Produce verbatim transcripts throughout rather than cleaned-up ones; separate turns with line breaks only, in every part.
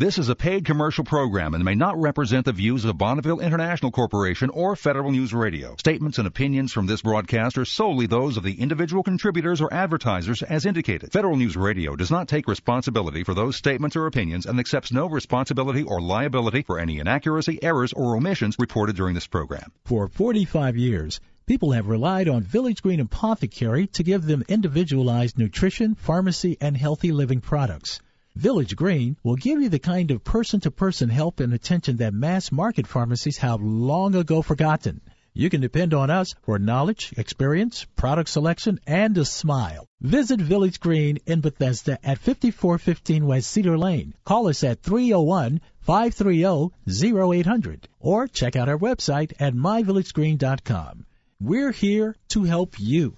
This is a paid commercial program and may not represent the views of Bonneville International Corporation or Federal News Radio. Statements and opinions from this broadcast are solely those of the individual contributors or advertisers as indicated. Federal News Radio does not take responsibility for those statements or opinions and accepts no responsibility or liability for any inaccuracy, errors, or omissions reported during this program.
For forty-five years, people have relied on Village Green Apothecary to give them individualized nutrition, pharmacy, and healthy living products. Village Green will give you the kind of person-to-person help and attention that mass-market pharmacies have long ago forgotten. You can depend on us for knowledge, experience, product selection, and a smile. Visit Village Green in Bethesda at fifty-four fifteen West Cedar Lane. Call us at three oh one, five three oh, oh eight hundred or check out our website at my village green dot com. We're here to help you.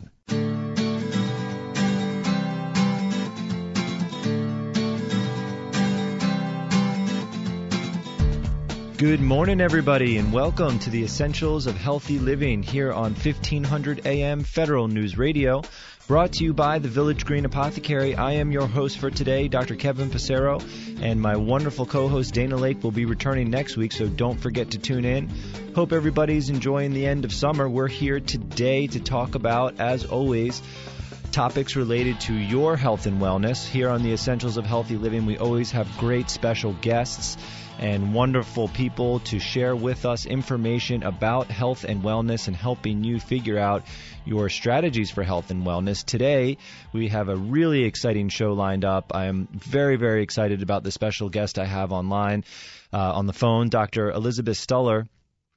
Good morning, everybody, and welcome to the Essentials of Healthy Living here on fifteen hundred A M Federal News Radio, brought to you by the Village Green Apothecary. I am your host for today, Doctor Kevin Passero, and my wonderful co-host Dana Lake will be returning next week, so don't forget to tune in. Hope everybody's enjoying the end of summer. We're here today to talk about, as always, topics related to your health and wellness. Here on the Essentials of Healthy Living, we always have great special guests and wonderful people to share with us information about health and wellness and helping you figure out your strategies for health and wellness. Today, we have a really exciting show lined up. I am very, very excited about the special guest I have online uh, on the phone. Doctor Elizabeth Stuller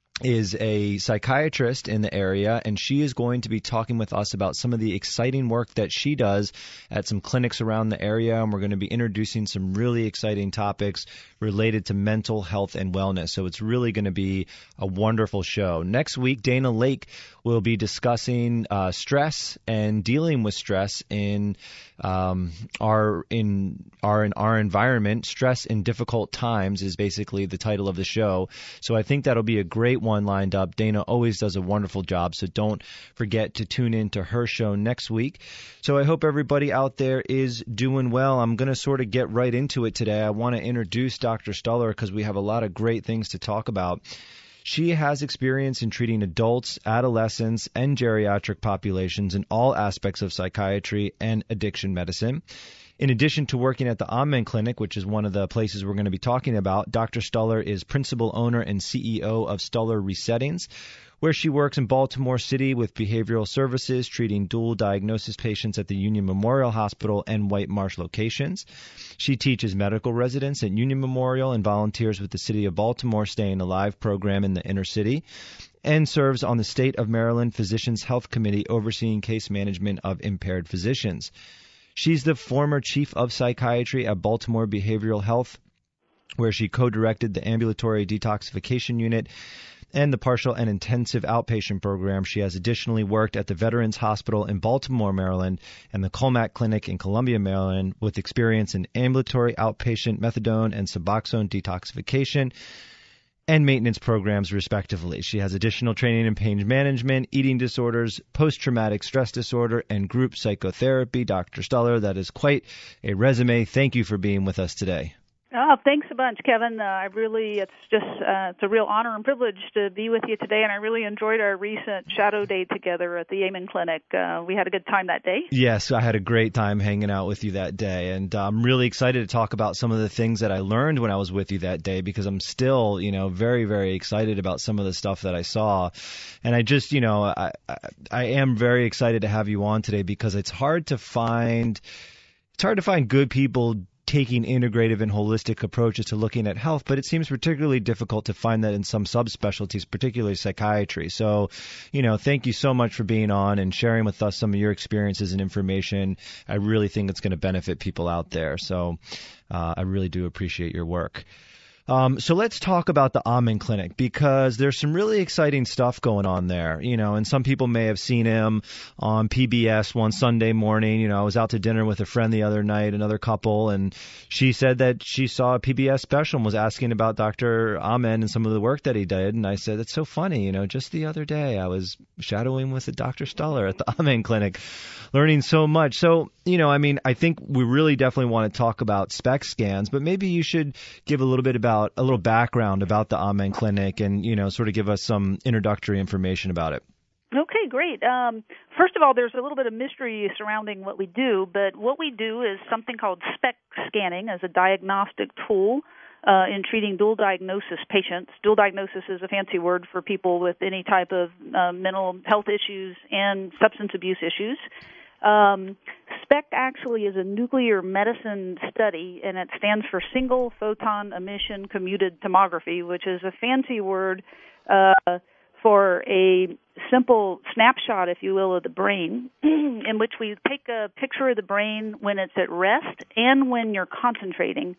is a psychiatrist in the area, and she is going to be talking with us about some of the exciting work that she does at some clinics around the area, and we're going to be introducing some really exciting topics related to mental health and wellness. So it's really going to be a wonderful show. Next week, Dana Lake will be discussing uh, stress and dealing with stress in um, our in our in our environment. Stress in difficult times is basically the title of the show. So I think that'll be a great one lined up. Dana always does a wonderful job, so don't forget to tune in to her show next week. So I hope everybody out there is doing well. I'm going to sort of get right into it today. I want to introduce Doctor Stuller because we have a lot of great things to talk about. She has experience in treating adults, adolescents, and geriatric populations in all aspects of psychiatry and addiction medicine. In addition to working at the Amen Clinic, which is one of the places we're going to be talking about, Doctor Stuller is principal owner and C E O of Stuller Resettings, where she works in Baltimore City with behavioral services, treating dual diagnosis patients at the Union Memorial Hospital and White Marsh locations. She teaches medical residents at Union Memorial and volunteers with the City of Baltimore Staying Alive program in the inner city, and serves on the State of Maryland Physicians Health Committee overseeing case management of impaired physicians. She's the former chief of psychiatry at Baltimore Behavioral Health, where she co-directed the ambulatory detoxification unit and the partial and intensive outpatient program. She has additionally worked at the Veterans Hospital in Baltimore, Maryland, and the Colmack Clinic in Columbia, Maryland, with experience in ambulatory outpatient methadone and Suboxone detoxification and maintenance programs, respectively. She has additional training in pain management, eating disorders, post-traumatic stress disorder, and group psychotherapy. Doctor Stuller, that is quite a resume. Thank you for being with us today.
Oh, thanks a bunch, Kevin. Uh, I really, it's just, uh, it's a real honor and privilege to be with you today, and I really enjoyed our recent shadow day together at the Amen Clinic. Uh, we had a good time that day.
Yes, I had a great time hanging out with you that day, and I'm really excited to talk about some of the things that I learned when I was with you that day, because I'm still, you know, very, very excited about some of the stuff that I saw. And I just, you know, I, I, I am very excited to have you on today, because it's hard to find, it's hard to find good people taking integrative and holistic approaches to looking at health, but it seems particularly difficult to find that in some subspecialties, particularly psychiatry. So, you know, thank you so much for being on and sharing with us some of your experiences and information. I really think it's going to benefit people out there. So uh, I really do appreciate your work. Um, so let's talk about the Amen Clinic, because there's some really exciting stuff going on there, you know, and some people may have seen him on P B S one Sunday morning. You know, I was out to dinner with a friend the other night, another couple, and she said that she saw a P B S special and was asking about Doctor Amen and some of the work that he did. And I said, it's so funny, you know, just the other day I was shadowing with Doctor Stuller at the Amen Clinic, learning so much. So, you know, I mean, I think we really definitely want to talk about SPECT scans, but maybe you should give a little bit about a little background about the Amen Clinic and, you know, sort of give us some introductory information about it.
Okay, great. Um, first of all, there's a little bit of mystery surrounding what we do, but what we do is something called SPECT scanning as a diagnostic tool uh, in treating dual diagnosis patients. Dual diagnosis is a fancy word for people with any type of uh, mental health issues and substance abuse issues. Um, SPECT actually is a nuclear medicine study, and it stands for Single Photon Emission Commuted Tomography, which is a fancy word uh, for a simple snapshot, if you will, of the brain, in which we take a picture of the brain when it's at rest and when you're concentrating.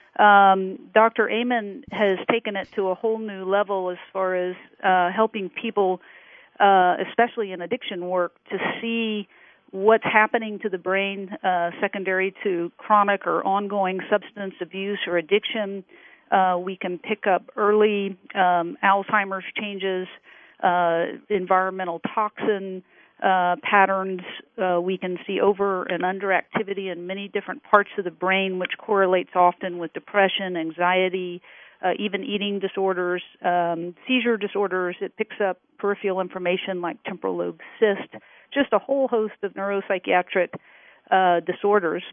Um, Doctor Amen has taken it to a whole new level as far as uh, helping people, uh, especially in addiction work, to see what's happening to the brain uh, secondary to chronic or ongoing substance abuse or addiction. Uh, we can pick up early um, Alzheimer's changes, uh, environmental toxin uh, patterns. Uh, we can see over and under activity in many different parts of the brain, which correlates often with depression, anxiety, uh, even eating disorders, um, seizure disorders. It picks up peripheral information like temporal lobe cyst, just a whole host of neuropsychiatric uh, disorders.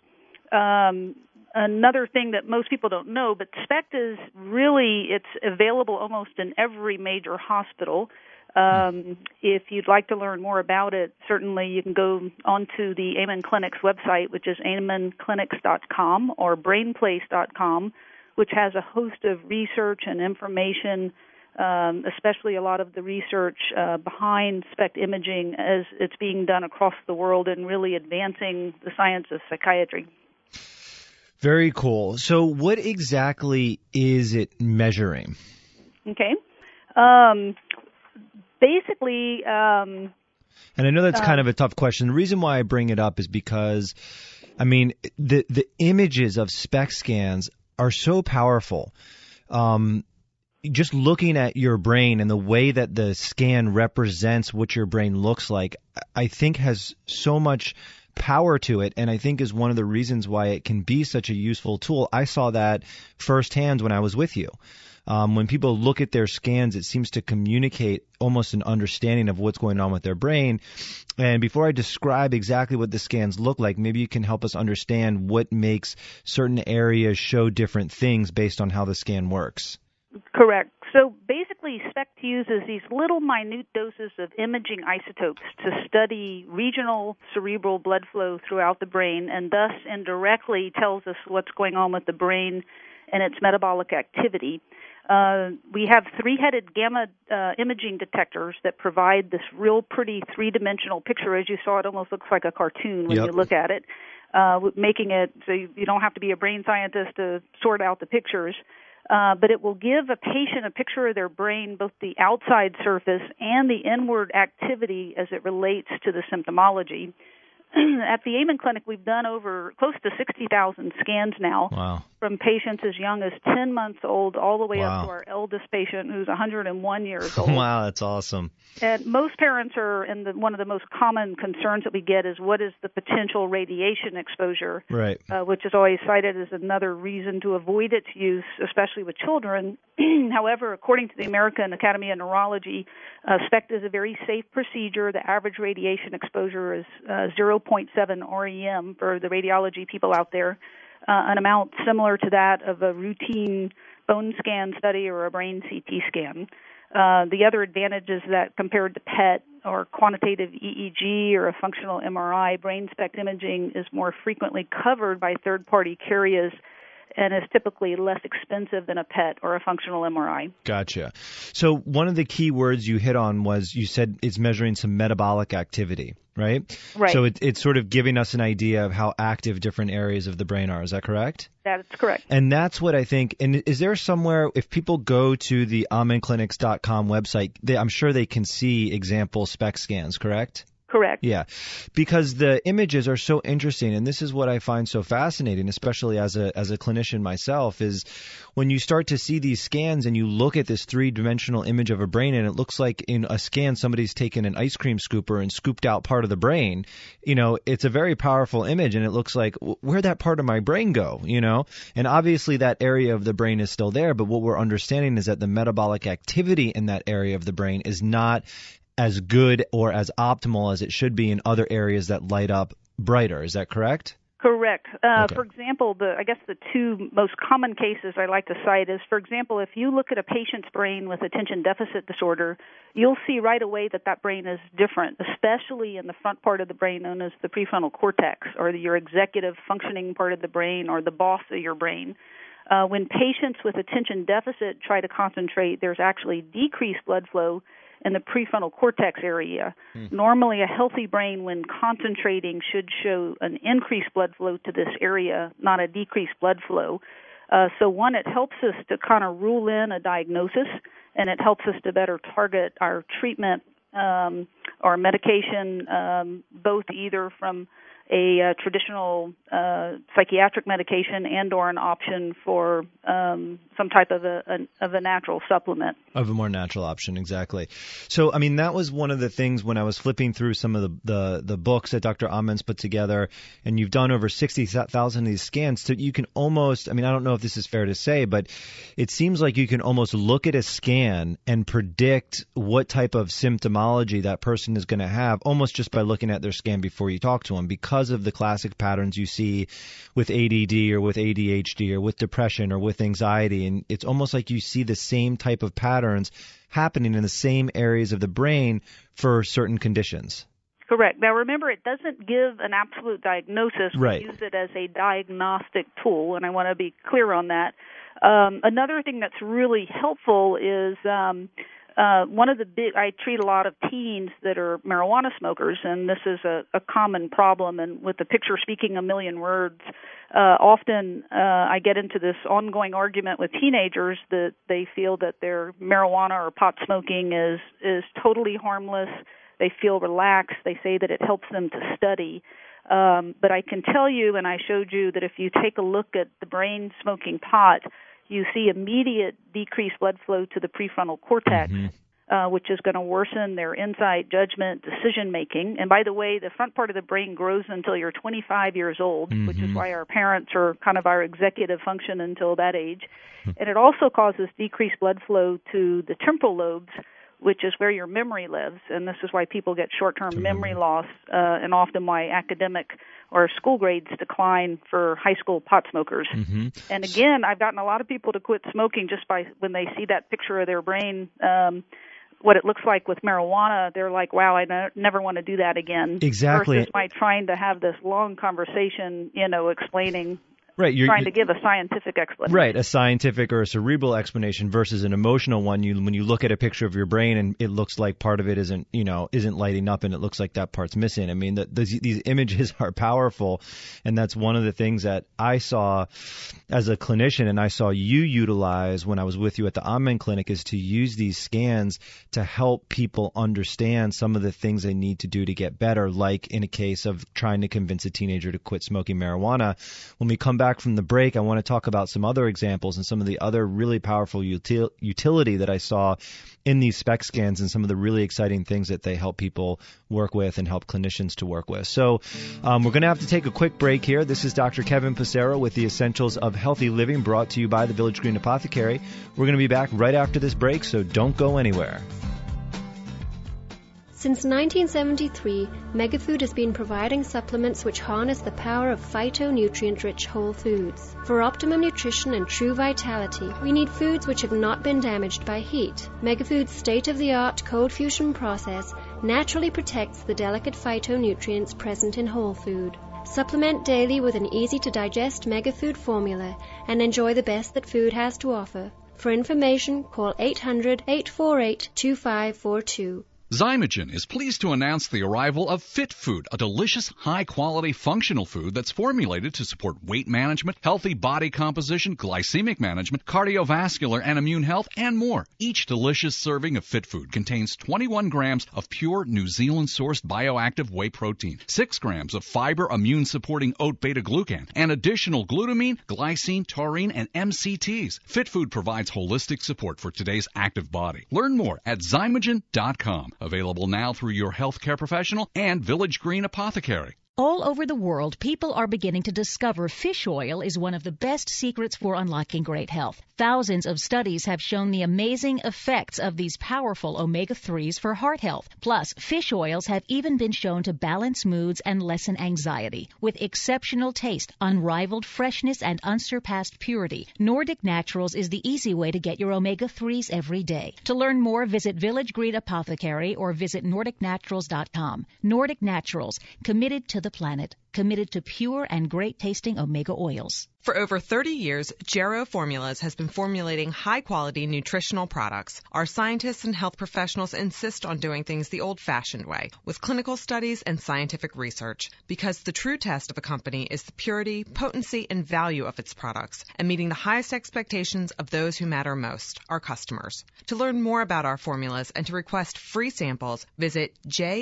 Um, another thing that most people don't know, but SPECT is really, it's available almost in every major hospital. Um, if you'd like to learn more about it, certainly you can go onto the Amen Clinic's website, which is amen clinics dot com or brainplace dot com, which has a host of research and information, Um, especially a lot of the research uh, behind SPECT imaging as it's being done across the world and really advancing the science of psychiatry.
Very cool. So what exactly is it measuring?
Okay. Um, basically... Um,
and I know that's
uh,
kind of a tough question. The reason why I bring it up is because, I mean, the, the images of SPECT scans are so powerful. Um Just looking at your brain and the way that the scan represents what your brain looks like, I think has so much power to it, and I think is one of the reasons why it can be such a useful tool. I saw that firsthand when I was with you. Um, when people look at their scans, it seems to communicate almost an understanding of what's going on with their brain. And before I describe exactly what the scans look like, maybe you can help us understand what makes certain areas show different things based on how the scan works.
Correct. So basically, SPECT uses these little minute doses of imaging isotopes to study regional cerebral blood flow throughout the brain, and thus indirectly tells us what's going on with the brain and its metabolic activity. Uh, we have three-headed gamma uh, imaging detectors that provide this real pretty three-dimensional picture. As you saw, it almost looks like a cartoon when
Yep.
you look at it, uh, making it so you, you don't have to be a brain scientist to sort out the pictures. Uh, but it will give a patient a picture of their brain, both the outside surface and the inward activity as it relates to the symptomology. At the Amen Clinic, we've done over close to sixty thousand scans now.
Wow.
From patients as young as ten months old all the way
Wow.
up to our eldest patient who's one hundred one years old.
Wow, that's awesome.
And most parents are, and the, one of the most common concerns that we get is what is the potential radiation exposure,
Right.
uh, which is always cited as another reason to avoid its use, especially with children. However, according to the American Academy of Neurology, uh, SPECT is a very safe procedure. The average radiation exposure is uh, zero point seven R E M for the radiology people out there, uh, an amount similar to that of a routine bone scan study or a brain C T scan. Uh, the other advantage is that compared to P E T or quantitative E E G or a functional M R I, brain SPECT imaging is more frequently covered by third-party carriers and is typically less expensive than a P E T or a functional M R I.
Gotcha. So one of the key words you hit on was you said it's measuring some metabolic activity, right?
Right.
So it, it's sort of giving us an idea of how active different areas of the brain are. Is that correct?
That's correct.
And that's what I think. And is there somewhere, if people go to the amen clinics dot com website, they, I'm sure they can see example SPECT scans, correct?
Correct.
Yeah, because the images are so interesting, and this is what I find so fascinating, especially as a as a clinician myself, is when you start to see these scans and you look at this three-dimensional image of a brain, and it looks like in a scan somebody's taken an ice cream scooper and scooped out part of the brain. You know, it's a very powerful image, and it looks like, where'd that part of my brain go? You know, and obviously that area of the brain is still there, but what we're understanding is that the metabolic activity in that area of the brain is not as good or as optimal as it should be in other areas that light up brighter. Is that correct?
Correct. Uh,
okay.
For example, the I guess the two most common cases I like to cite is, for example, if you look at a patient's brain with attention deficit disorder, you'll see right away that that brain is different, especially in the front part of the brain known as the prefrontal cortex, or your executive functioning part of the brain, or the boss of your brain. Uh, when patients with attention deficit try to concentrate, there's actually decreased blood flow in the prefrontal cortex area. Mm. Normally, a healthy brain, when concentrating, should show an increased blood flow to this area, not a decreased blood flow. Uh, so, one, it helps us to kind of rule in a diagnosis, and it helps us to better target our treatment um, or medication, um, both either from a uh, traditional uh, psychiatric medication and or an option for um, some type of a, a of a natural supplement.
Of a more natural option, exactly. So, I mean, that was one of the things when I was flipping through some of the, the, the books that Doctor Amen's put together, and you've done over sixty thousand of these scans, so you can almost, I mean, I don't know if this is fair to say, but it seems like you can almost look at a scan and predict what type of symptomology that person is going to have, almost just by looking at their scan before you talk to them, because of the classic patterns you see with A D D or with A D H D or with depression or with anxiety. And it's almost like you see the same type of patterns happening in the same areas of the brain for certain conditions.
Correct. Now, remember, it doesn't give an absolute diagnosis.
Right.
We use it as a diagnostic tool, and I want to be clear on that. Um, another thing that's really helpful is um, Uh, one of the big, I treat a lot of teens that are marijuana smokers, and this is a, a common problem. And with the picture speaking a million words, uh, often uh, I get into this ongoing argument with teenagers that they feel that their marijuana or pot smoking is, is totally harmless. They feel relaxed. They say that it helps them to study. Um, but I can tell you, and I showed you, that if you take a look at the brain smoking pot, you see immediate decreased blood flow to the prefrontal cortex, mm-hmm. uh, which is going to worsen their insight, judgment, decision-making. And by the way, the front part of the brain grows until you're twenty-five years old, mm-hmm. which is why our parents are kind of our executive function until that age. And it also causes decreased blood flow to the temporal lobes, which is where your memory lives. And this is why people get short-term mm-hmm. memory loss, uh, and often why academic or school grades decline for high school pot smokers. Mm-hmm. And again, I've gotten a lot of people to quit smoking just by when they see that picture of their brain, um, what it looks like with marijuana. They're like, wow, I ne- never want to do that again.
Exactly.
Versus my trying to have this long conversation, you know, explaining
Right, you're
trying to give a scientific explanation.
Right, a scientific or a cerebral explanation versus an emotional one. You, when you look at a picture of your brain and it looks like part of it isn't, you know, isn't lighting up and it looks like that part's missing. I mean, the, the, these images are powerful, and that's one of the things that I saw as a clinician and I saw you utilize when I was with you at the Amen Clinic, is to use these scans to help people understand some of the things they need to do to get better, like in a case of trying to convince a teenager to quit smoking marijuana. When we come back from the break, I want to talk about some other examples and some of the other really powerful util- utility that I saw in these SPECT scans and some of the really exciting things that they help people work with and help clinicians to work with. So um, we're going to have to take a quick break here. This is Doctor Kevin Passero with the Essentials of Healthy Living, brought to you by the Village Green Apothecary. We're going to be back right after this break, so don't go anywhere.
Since nineteen seventy-three, Megafood has been providing supplements which harness the power of phytonutrient-rich whole foods. For optimum nutrition and true vitality, we need foods which have not been damaged by heat. Megafood's state-of-the-art cold fusion process naturally protects the delicate phytonutrients present in whole food. Supplement daily with an easy-to-digest Megafood formula and enjoy the best that food has to offer. For information, call eight hundred, eight four eight, two five four two.
Zymogen is pleased to announce the arrival of Fit Food, a delicious, high-quality, functional food that's formulated to support weight management, healthy body composition, glycemic management, cardiovascular and immune health, and more. Each delicious serving of Fit Food contains twenty-one grams of pure New Zealand-sourced bioactive whey protein, six grams of fiber immune-supporting oat beta-glucan, and additional glutamine, glycine, taurine, and M C Ts. Fit Food provides holistic support for today's active body. Learn more at Zymogen dot com. Available now through your healthcare professional and Village Green Apothecary.
All over the world, people are beginning to discover fish oil is one of the best secrets for unlocking great health. Thousands of studies have shown the amazing effects of these powerful omega threes for heart health. Plus, fish oils have even been shown to balance moods and lessen anxiety. With exceptional taste, unrivaled freshness, and unsurpassed purity, Nordic Naturals is the easy way to get your omega threes every day. To learn more, visit Village Green Apothecary or visit Nordic Naturals dot com. Nordic Naturals, committed to the planet, committed to pure and great-tasting omega oils.
For over thirty years, Jarrow Formulas has been formulating high-quality nutritional products. Our scientists and health professionals insist on doing things the old-fashioned way, with clinical studies and scientific research, because the true test of a company is the purity, potency, and value of its products, and meeting the highest expectations of those who matter most, our customers. To learn more about our formulas and to request free samples, visit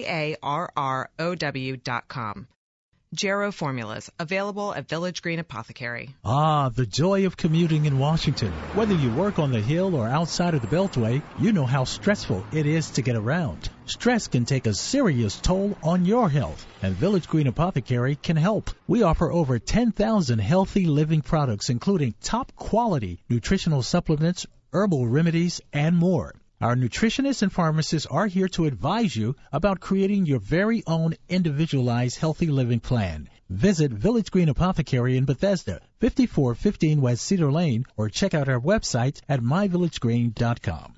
jarrow dot com. Jarrow Formulas, available at Village Green Apothecary.
Ah, the joy of commuting in Washington. Whether you work on the Hill or outside of the Beltway, you know how stressful it is to get around. Stress can take a serious toll on your health, and Village Green Apothecary can help. We offer over ten thousand healthy living products, including top-quality nutritional supplements, herbal remedies, and more. Our nutritionists and pharmacists are here to advise you about creating your very own individualized healthy living plan. Visit Village Green Apothecary in Bethesda, fifty-four fifteen West Cedar Lane, or check out our website at my village green dot com.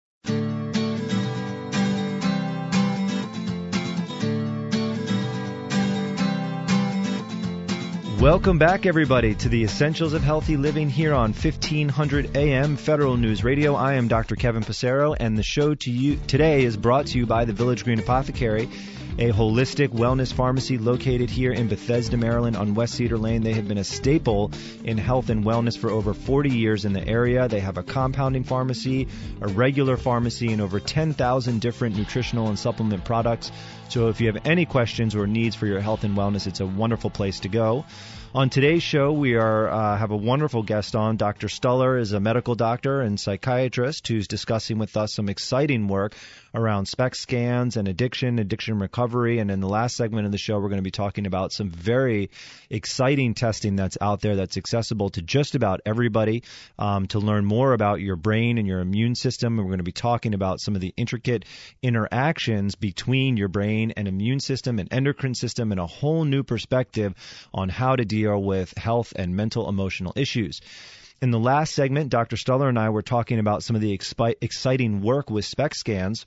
Welcome back, everybody, to the Essentials of Healthy Living here on fifteen hundred A M Federal News Radio. I am Doctor Kevin Passero, and the show to you today is brought to you by the Village Green Apothecary, a holistic wellness pharmacy located here in Bethesda, Maryland on West Cedar Lane. They have been a staple in health and wellness for over forty years in the area. They have a compounding pharmacy, a regular pharmacy, and over ten thousand different nutritional and supplement products. So if you have any questions or needs for your health and wellness, it's a wonderful place to go. On today's show, we are uh, have a wonderful guest on. Doctor Stuller is a medical doctor and psychiatrist who's discussing with us some exciting work around SPECT scans and addiction, addiction recovery. And in the last segment of the show, we're going to be talking about some very exciting testing that's out there that's accessible to just about everybody um, to learn more about your brain and your immune system. And we're going to be talking about some of the intricate interactions between your brain and immune system and endocrine system and a whole new perspective on how to deal with health and mental emotional issues. In the last segment, Doctor Stuller and I were talking about some of the expi- exciting work with SPECT scans.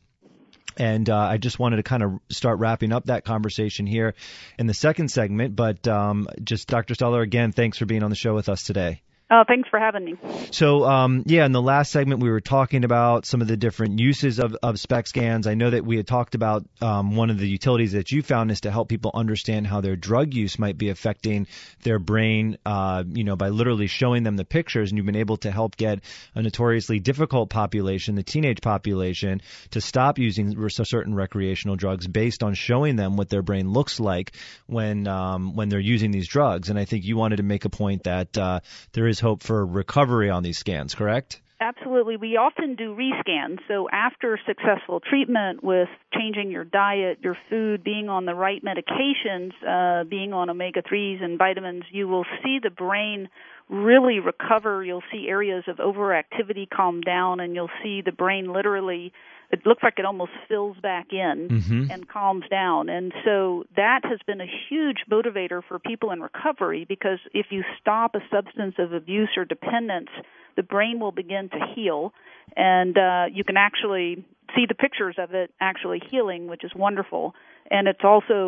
And uh, I just wanted to kind of start wrapping up that conversation here in the second segment. But um, just Doctor Stuller, again, thanks for being on the show with us today.
Oh, thanks for having me.
So, um, yeah, in the last segment, we were talking about some of the different uses of, of SPECT scans. I know that we had talked about um, one of the utilities that you found is to help people understand how their drug use might be affecting their brain, uh, you know, by literally showing them the pictures. And you've been able to help get a notoriously difficult population, the teenage population, to stop using certain recreational drugs based on showing them what their brain looks like when um, when they're using these drugs. And I think you wanted to make a point that uh, there is hope for recovery on these scans, correct?
Absolutely. We often do rescans. So after successful treatment with changing your diet, your food, being on the right medications, uh, being on omega threes and vitamins, you will see the brain really recover. You'll see areas of overactivity calm down, and you'll see the brain literally, it looks like it almost fills back in mm-hmm. and calms down. And so that has been a huge motivator for people in recovery, because if you stop a substance of abuse or dependence, the brain will begin to heal, and uh, you can actually see the pictures of it actually healing, which is wonderful. And it's also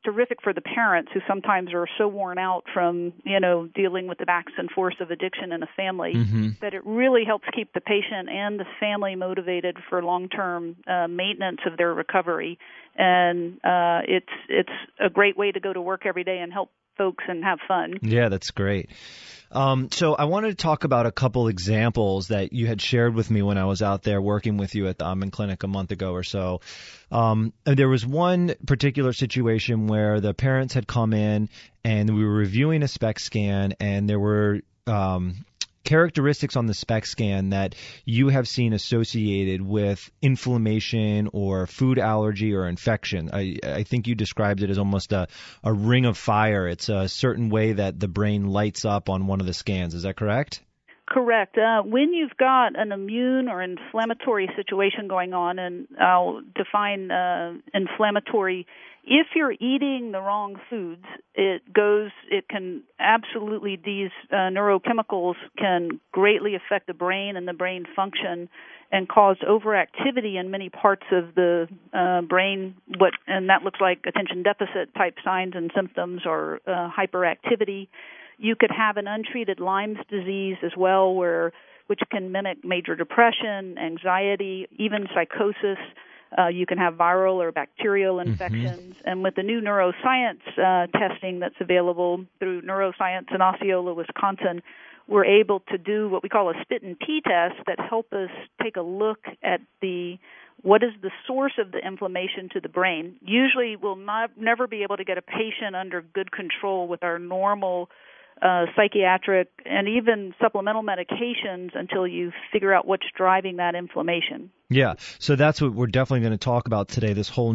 terrific for the parents who sometimes are so worn out from, you know, dealing with the backs and forth of addiction in a family, mm-hmm. that it really helps keep the patient and the family motivated for long-term uh, maintenance of their recovery. And uh, it's it's a great way to go to work every day and help folks and have fun.
Yeah, that's great. Um, so I wanted to talk about a couple examples that you had shared with me when I was out there working with you at the Amen Clinic a month ago or so. Um, and there was one particular situation where the parents had come in and we were reviewing a SPECT scan, and there were um, characteristics on the SPECT scan that you have seen associated with inflammation or food allergy or infection. I, I think you described it as almost a, a ring of fire. It's a certain way that the brain lights up on one of the scans. Is that correct?
Correct. Uh, when you've got an immune or inflammatory situation going on, and I'll define uh, inflammatory, if you're eating the wrong foods, it goes, it can absolutely, these uh, neurochemicals can greatly affect the brain and the brain function and cause overactivity in many parts of the uh, brain, what, and that looks like attention deficit type signs and symptoms or uh, hyperactivity. You could have an untreated Lyme's disease as well, where which can mimic major depression, anxiety, even psychosis. Uh, you can have viral or bacterial infections. Mm-hmm. And with the new neuroscience uh, testing that's available through Neuroscience in Osceola, Wisconsin, we're able to do what we call a spit and pee test that help us take a look at the what is the source of the inflammation to the brain. Usually we'll not, never be able to get a patient under good control with our normal Uh, psychiatric and even supplemental medications until you figure out what's driving that inflammation.
Yeah, so that's what we're definitely going to talk about today, this whole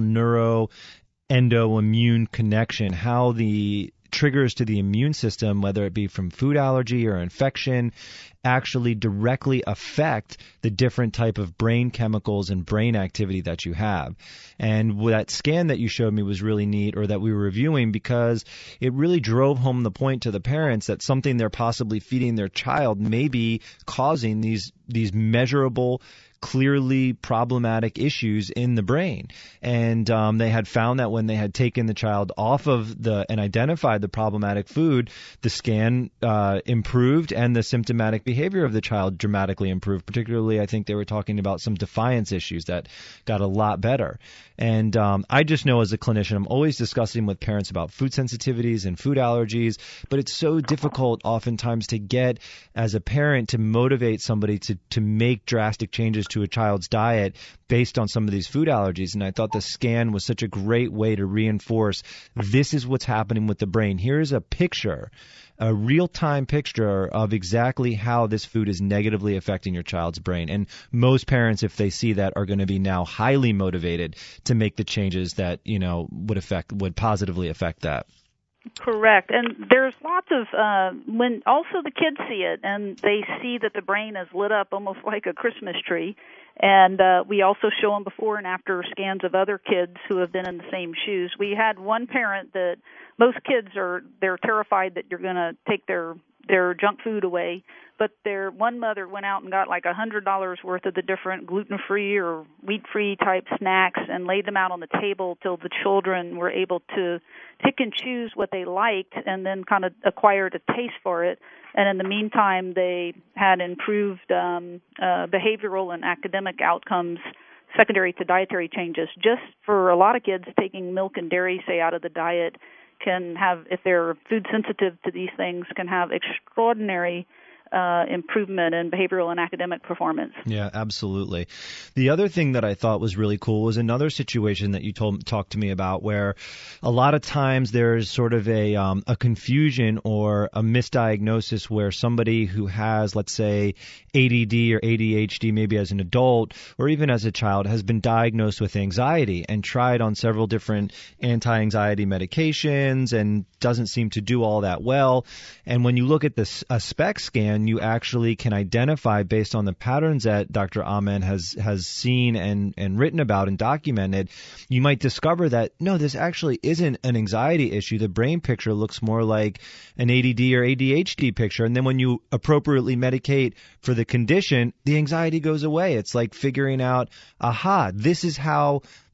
neuro-endo-immune connection, how the triggers to the immune system, whether it be from food allergy or infection, actually directly affect the different type of brain chemicals and brain activity that you have. And that scan that you showed me was really neat, or that we were reviewing, because it really drove home the point to the parents that something they're possibly feeding their child may be causing these these measurable, clearly problematic issues in the brain. And um, they had found that when they had taken the child off of the and identified the problematic food, the scan uh, improved and the symptomatic behavior of the child dramatically improved. Particularly, I think they were talking about some defiance issues that got a lot better. And um, I just know as a clinician, I'm always discussing with parents about food sensitivities and food allergies, but it's so difficult oftentimes to get as a parent to motivate somebody to, to make drastic changes to a child's diet based on some of these food allergies. And I thought the scan was such a great way to reinforce this is what's happening with the brain. Here's a picture, a real-time picture of exactly how this food is negatively affecting your child's brain. And most parents, if they see that, are going to be now highly motivated to make the changes that, you know, would affect, would positively affect that.
Correct. And there's lots of, uh, when also the kids see it and they see that the brain is lit up almost like a Christmas tree. And uh, we also show them before and after scans of other kids who have been in the same shoes. We had one parent that most kids are, they're terrified that you're going to take their their junk food away, but their one mother went out and got like a hundred dollars worth of the different gluten-free or wheat-free type snacks and laid them out on the table till the children were able to pick and choose what they liked and then kind of acquired a taste for it. And in the meantime, they had improved um, uh, behavioral and academic outcomes secondary to dietary changes. Just for a lot of kids, taking milk and dairy, say, out of the diet can have, if they're food sensitive to these things, can have extraordinary uh, improvement in behavioral and academic performance.
Yeah, absolutely. The other thing that I thought was really cool was another situation that you told talked to me about, where a lot of times there's sort of a um, a confusion or a misdiagnosis where somebody who has, let's say, A D D or A D H D, maybe as an adult or even as a child, has been diagnosed with anxiety and tried on several different anti-anxiety medications and doesn't seem to do all that well. And when you look at this a SPECT scan, you actually can identify, based on the patterns that Doctor Amen has has seen and, and written about and documented, you might discover that, no, this actually isn't an anxiety issue. The brain picture looks more like an A D D or A D H D picture. And then when you appropriately medicate for the condition, the anxiety goes away. It's like figuring out, aha, this is how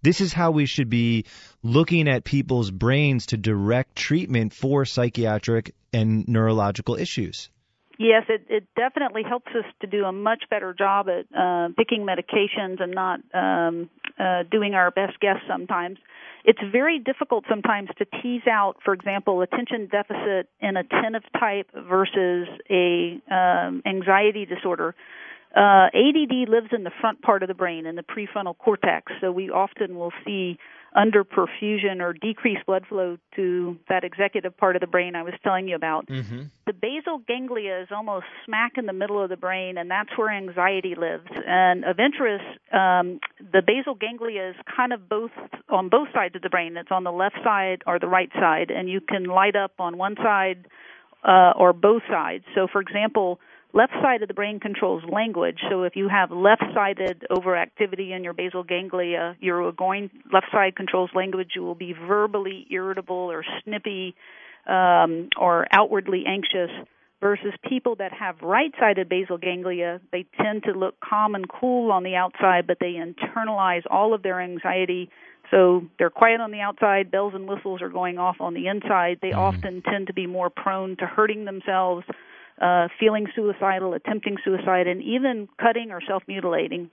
this is how we should be looking at people's brains to direct treatment for psychiatric and neurological issues.
Yes, it, it definitely helps us to do a much better job at uh, picking medications and not um, uh, doing our best guess sometimes. It's very difficult sometimes to tease out, for example, attention deficit in attentive type versus a um, anxiety disorder. Uh, A D D lives in the front part of the brain, in the prefrontal cortex, so we often will see underperfusion or decreased blood flow to that executive part of the brain I was telling you about.
Mm-hmm.
The basal ganglia is almost smack in the middle of the brain, and that's where anxiety lives. And of interest, um, the basal ganglia is kind of both on both sides of the brain. It's on the left side or the right side, and you can light up on one side uh, or both sides. So, for example, left side of the brain controls language. So if you have left-sided overactivity in your basal ganglia, you're going left side controls language. You will be verbally irritable or snippy um, or outwardly anxious. Versus people that have right-sided basal ganglia, they tend to look calm and cool on the outside, but they internalize all of their anxiety. So they're quiet on the outside, bells and whistles are going off on the inside. They mm-hmm. often tend to be more prone to hurting themselves, Uh, feeling suicidal, attempting suicide, and even cutting or self-mutilating.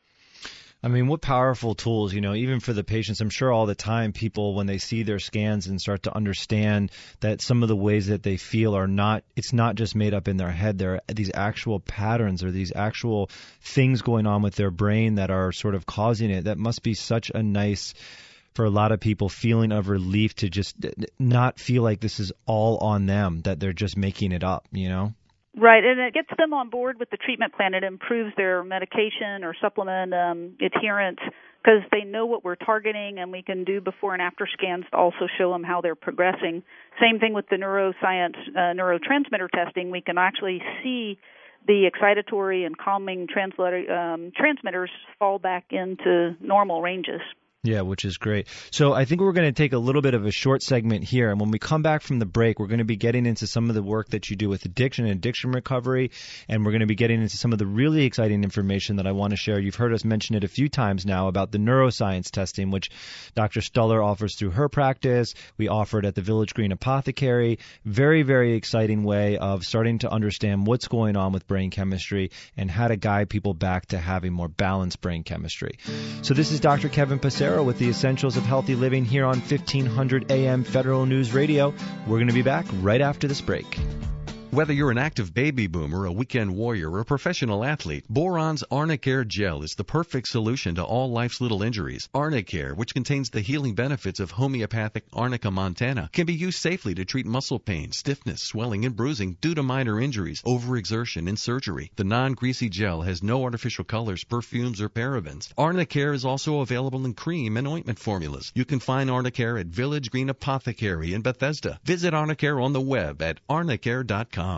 I mean, what powerful tools, you know, even for the patients. I'm sure all the time people, when they see their scans and start to understand that some of the ways that they feel are not, it's not just made up in their head. There are these actual patterns or these actual things going on with their brain that are sort of causing it. That must be such a nice, for a lot of people, feeling of relief to just not feel like this is all on them, that they're just making it up, you know?
Right, and it gets them on board with the treatment plan. It improves their medication or supplement um, adherence because they know what we're targeting, and we can do before and after scans to also show them how they're progressing. Same thing with the neuroscience uh, neurotransmitter testing. We can actually see the excitatory and calming translat- um, transmitters fall back into normal ranges.
Yeah, which is great. So I think we're going to take a little bit of a short segment here. And when we come back from the break, we're going to be getting into some of the work that you do with addiction and addiction recovery. And we're going to be getting into some of the really exciting information that I want to share. You've heard us mention it a few times now about the neuroscience testing, which Doctor Stuller offers through her practice. We offer it at the Village Green Apothecary. Very, very exciting way of starting to understand what's going on with brain chemistry and how to guide people back to having more balanced brain chemistry. So this is Doctor Kevin Passero with the Essentials of Healthy Living here on fifteen hundred A M Federal News Radio. We're going to be back right after this break.
Whether you're an active baby boomer, a weekend warrior, or a professional athlete, Boron's Arnicare Gel is the perfect solution to all life's little injuries. Arnicare, which contains the healing benefits of homeopathic Arnica montana, can be used safely to treat muscle pain, stiffness, swelling, and bruising due to minor injuries, overexertion, and surgery. The non-greasy gel has no artificial colors, perfumes, or parabens. Arnicare is also available in cream and ointment formulas. You can find Arnicare at Village Green Apothecary in Bethesda. Visit Arnicare on the web at arnicare dot com.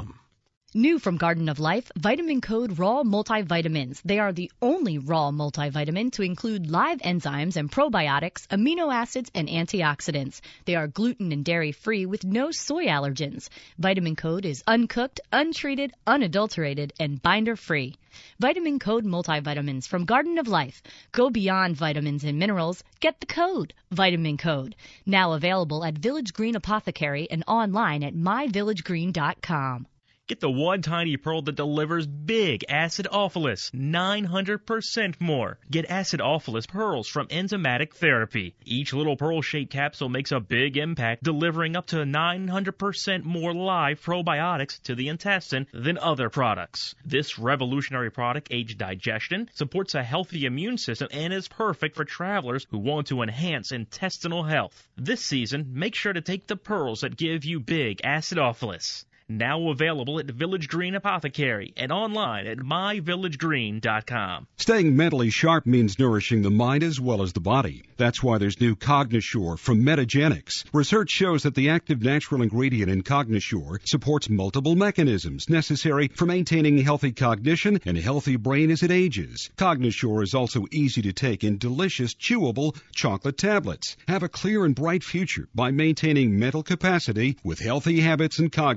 New from Garden of Life, Vitamin Code Raw Multivitamins. They are the only raw multivitamin to include live enzymes and probiotics, amino acids, and antioxidants. They are gluten and dairy-free with no soy allergens. Vitamin Code is uncooked, untreated, unadulterated, and binder-free. Vitamin Code Multivitamins from Garden of Life. Go beyond vitamins and minerals. Get the code, Vitamin Code. Now available at Village Green Apothecary and online at my village green dot com.
Get the one tiny pearl that delivers big acidophilus, nine hundred percent more. Get acidophilus pearls from Enzymatic Therapy. Each little pearl-shaped capsule makes a big impact, delivering up to nine hundred percent more live probiotics to the intestine than other products. This revolutionary product aids digestion, supports a healthy immune system, and is perfect for travelers who want to enhance intestinal health. This season, make sure to take the pearls that give you big acidophilus. Now available at Village Green Apothecary and online at my village green dot com.
Staying mentally sharp means nourishing the mind as well as the body. That's why there's new Cognisure from Metagenics. Research shows that the active natural ingredient in Cognisure supports multiple mechanisms necessary for maintaining healthy cognition and a healthy brain as it ages. Cognisure is also easy to take in delicious, chewable chocolate tablets. Have a clear and bright future by maintaining mental capacity with healthy habits and Cognisure.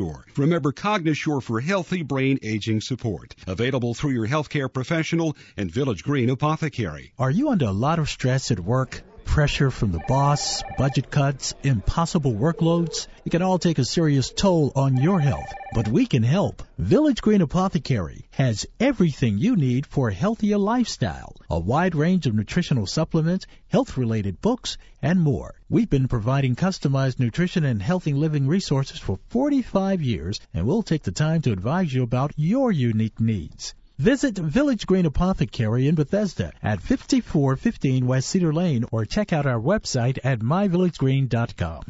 Cognisure. Remember Cognisure for healthy brain aging support. Available through your healthcare professional and Village Green Apothecary.
Are you under a lot of stress at work? Pressure from the boss, budget cuts, impossible workloads? It can all take a serious toll on your health, but we can help. Village Green Apothecary has everything you need for a healthier lifestyle, a wide range of nutritional supplements, health-related books, and more. We've been providing customized nutrition and healthy living resources for forty-five years, and we'll take the time to advise you about your unique needs. Visit Village Green Apothecary in Bethesda at fifty-four fifteen West Cedar Lane or check out our website at my village green dot com.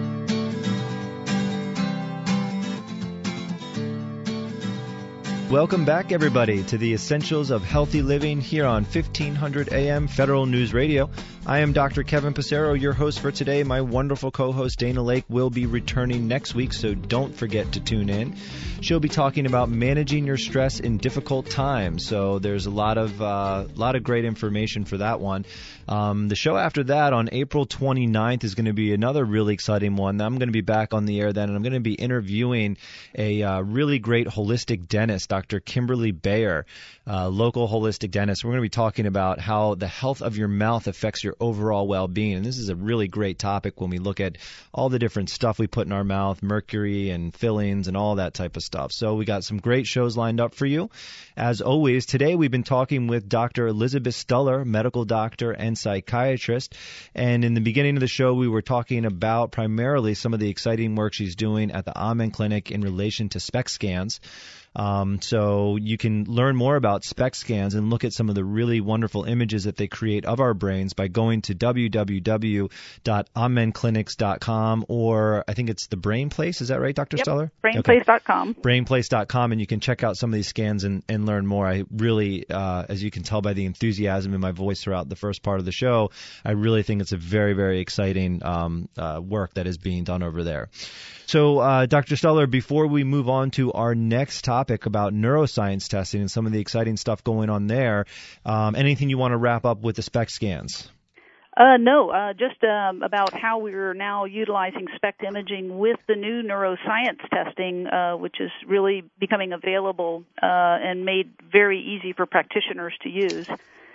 Welcome back, everybody, to the Essentials of Healthy Living here on fifteen hundred A M Federal News Radio. I am Doctor Kevin Passero, your host for today. My wonderful co-host Dana Lake will be returning next week, so don't forget to tune in. She'll be talking about managing your stress in difficult times, so there's a lot of uh, lot of great information for that one. Um, the show after that on April twenty-ninth is going to be another really exciting one. I'm going to be back on the air then, and I'm going to be interviewing a uh, really great holistic dentist, Doctor Kimberly Bayer, uh, local holistic dentist. We're going to be talking about how the health of your mouth affects your overall well-being, and this is a really great topic when we look at all the different stuff we put in our mouth, mercury and fillings and all that type of stuff. So we got some great shows lined up for you. As always, today we've been talking with Doctor Elizabeth Stuller, medical doctor and psychiatrist, and in the beginning of the show we were talking about primarily some of the exciting work she's doing at the Amen Clinic in relation to SPECT scans. Um, so you can learn more about SPECT scans and look at some of the really wonderful images that they create of our brains by going to w w w dot amen clinics dot com, or I think it's the Brain Place. Is that right, Doctor
Yep,
Stuller?
brainplace dot com.
Okay. brainplace dot com, and you can check out some of these scans and, and learn more. I really, uh, as you can tell by the enthusiasm in my voice throughout the first part of the show, I really think it's a very, very exciting um, uh, work that is being done over there. So, uh, Doctor Stuller, before we move on to our next topic about neuroscience testing and some of the exciting stuff going on there, um, anything you want to wrap up with the SPECT scans?
Uh, no, uh, just um, about how we're now utilizing SPECT imaging with the new neuroscience testing, uh, which is really becoming available uh, and made very easy for practitioners to use.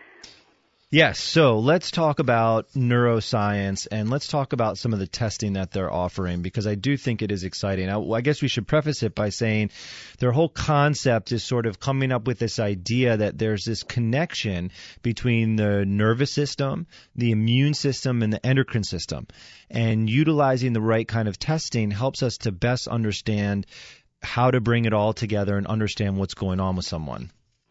Yes, so let's talk about neuroscience and let's talk about some of the testing that they're offering, because I do think it is exciting. I, I guess we should preface it by saying their whole concept is sort of coming up with this idea that there's this connection between the nervous system, the immune system, and the endocrine system. And utilizing the right kind of testing helps us to best understand how to bring it all together and understand what's going on with someone.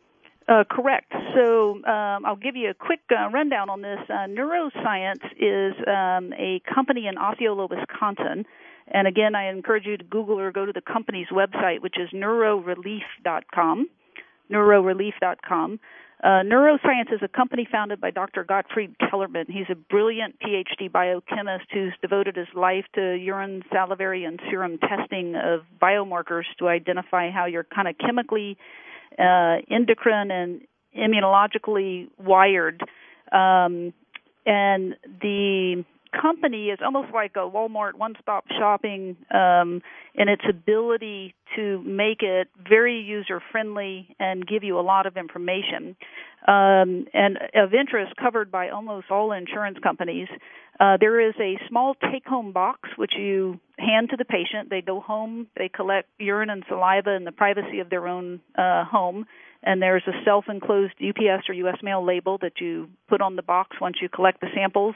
Uh, correct. So um, I'll give you a quick uh, rundown on this. Uh, Neuroscience is um, a company in Osceola, Wisconsin. And again, I encourage you to Google or go to the company's website, which is neurorelief dot com, neurorelief dot com. Uh, Neuroscience is a company founded by Doctor Gottfried Kellerman. He's a brilliant P H D biochemist who's devoted his life to urine, salivary, and serum testing of biomarkers to identify how you're kind of chemically Uh, endocrine and immunologically wired. Um, and the company is almost like a Walmart one-stop shopping um, in its ability to make it very user-friendly and give you a lot of information. Um, and of interest, covered by almost all insurance companies, uh, there is a small take-home box which you hand to the patient. They go home, they collect urine and saliva in the privacy of their own uh, home, and there's a self-enclosed U P S or U S mail label that you put on the box once you collect the samples,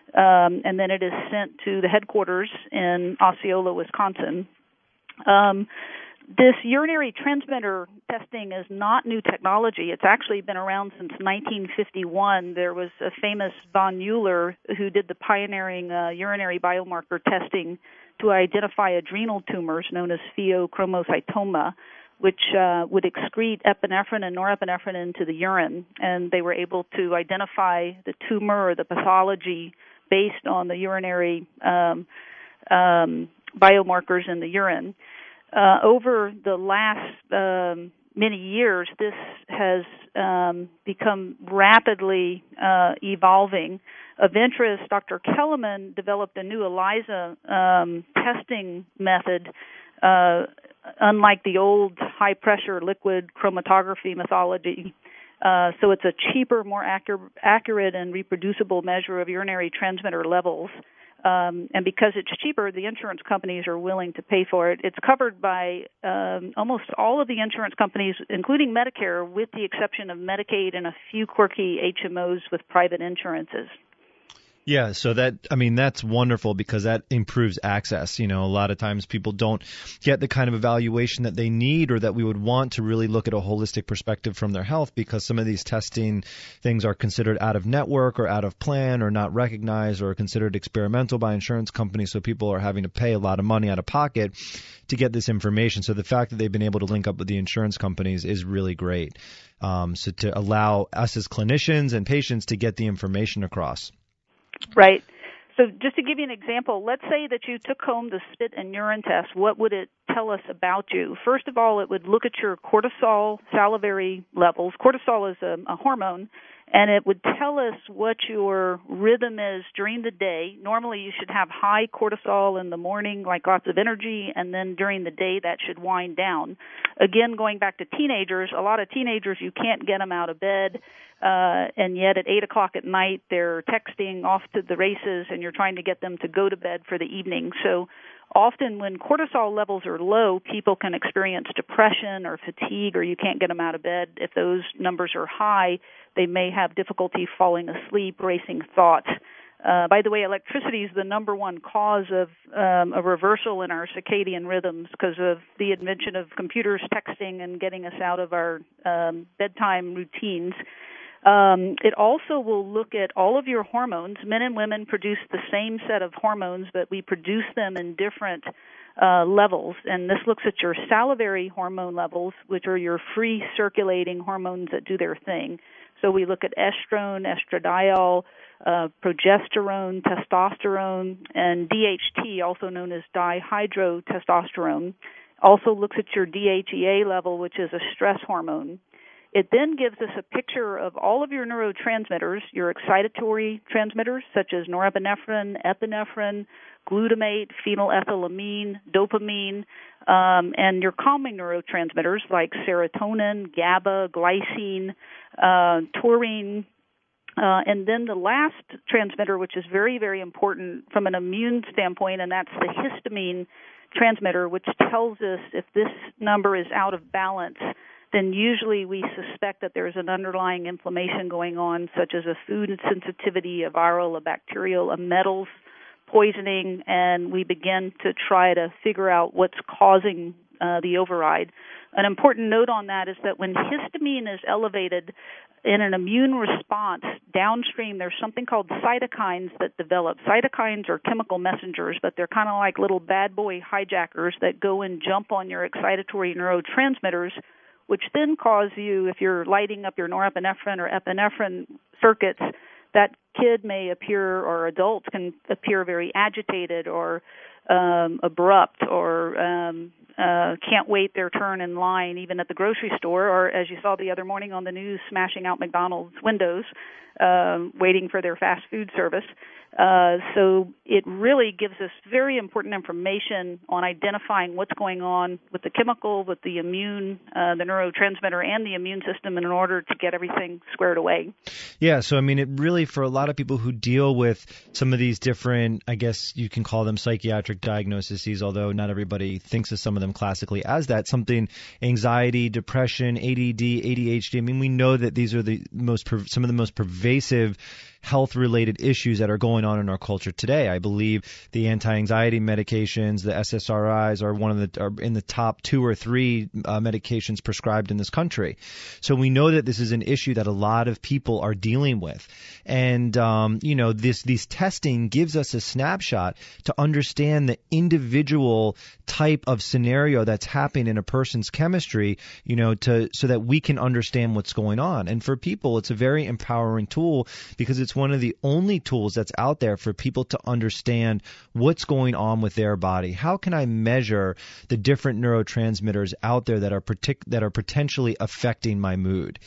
um, and then it is sent to the headquarters in Osceola, Wisconsin. Um, This urinary transmitter testing is not new technology. It's actually been around since nineteen fifty-one. There was a famous von Euler who did the pioneering uh, urinary biomarker testing to identify adrenal tumors known as pheochromocytoma, which uh, would excrete epinephrine and norepinephrine into the urine. And they were able to identify the tumor or the pathology based on the urinary um, um, biomarkers in the urine. Uh, over the last um, many years, this has um, become rapidly uh, evolving. Of interest, Doctor Kellerman developed a new ELISA um, testing method uh, unlike the old high-pressure liquid chromatography methodology. Uh, so it's a cheaper, more accurate, accurate and reproducible measure of urinary transmitter levels. Um, and because it's cheaper, the insurance companies are willing to pay for it. It's covered by um, almost all of the insurance companies, including Medicare, with the exception of Medicaid and a few quirky H M Os with private insurances.
Yeah, so that, I mean, that's wonderful because that improves access. You know, a lot of times people don't get the kind of evaluation that they need or that we would want to really look at a holistic perspective from their health because some of these testing things are considered out of network or out of plan or not recognized or considered experimental by insurance companies. So people are having to pay a lot of money out of pocket to get this information. So the fact that they've been able to link up with the insurance companies is really great. Um, so to allow us as clinicians and patients to get the information across.
Right. So just to give you an example, let's say that you took home the spit and urine test. What would it tell us about you? First of all, it would look at your cortisol salivary levels. Cortisol is a, a hormone, and it would tell us what your rhythm is during the day. Normally, you should have high cortisol in the morning, like lots of energy, and then during the day, that should wind down. Again, going back to teenagers, a lot of teenagers, you can't get them out of bed. Uh, and yet at eight o'clock at night, they're texting off to the races, and you're trying to get them to go to bed for the evening. So often when cortisol levels are low, people can experience depression or fatigue, or you can't get them out of bed. If those numbers are high, they may have difficulty falling asleep, racing thoughts. Uh, by the way, electricity is the number one cause of um, a reversal in our circadian rhythms because of the invention of computers, texting, and getting us out of our um, bedtime routines. Um, it also will look at all of your hormones. Men and women produce the same set of hormones, but we produce them in different uh, levels. And this looks at your salivary hormone levels, which are your free circulating hormones that do their thing. So we look at estrone, estradiol, uh, progesterone, testosterone, and D H T, also known as dihydrotestosterone. Also looks at your D H E A level, which is a stress hormone. It then gives us a picture of all of your neurotransmitters, your excitatory transmitters, such as norepinephrine, epinephrine, glutamate, phenylethylamine, dopamine, um, and your calming neurotransmitters like serotonin, GABA, glycine, uh, taurine. Uh, and then the last transmitter, which is very, very important from an immune standpoint, and that's the histamine transmitter, which tells us if this number is out of balance, then usually we suspect that there's an underlying inflammation going on, such as a food sensitivity, a viral, a bacterial, a metals poisoning, and we begin to try to figure out what's causing uh, the override. An important note on that is that when histamine is elevated in an immune response, downstream there's something called cytokines that develop. Cytokines are chemical messengers, but they're kind of like little bad boy hijackers that go and jump on your excitatory neurotransmitters, which then cause you, if you're lighting up your norepinephrine or epinephrine circuits, that kid may appear, or adults can appear very agitated or um, abrupt or um, uh, can't wait their turn in line, even at the grocery store, or as you saw the other morning on the news, smashing out McDonald's windows, um, waiting for their fast food service. Uh, so it really gives us very important information on identifying what's going on with the chemical, with the immune, uh, the neurotransmitter, and the immune system in order to get everything squared away.
Yeah, so I mean, it really, for a lot of people who deal with some of these different, I guess you can call them psychiatric diagnoses, although not everybody thinks of some of them classically as that, something, anxiety, depression, A D D, A D H D. I mean, we know that these are the most, some of the most pervasive health-related issues that are going on in our culture today. I believe the anti-anxiety medications, the S S R Is, are one of the are in the top two or three uh, medications prescribed in this country. So we know that this is an issue that a lot of people are dealing with, and um, you know, this these testing gives us a snapshot to understand the individual type of scenario that's happening in a person's chemistry, you know, to so that we can understand what's going on. And for people, it's a very empowering tool because it's one of the only tools that's out there for people to understand what's going on with their body. How can I measure the different neurotransmitters out there that are partic- that are potentially affecting my mood?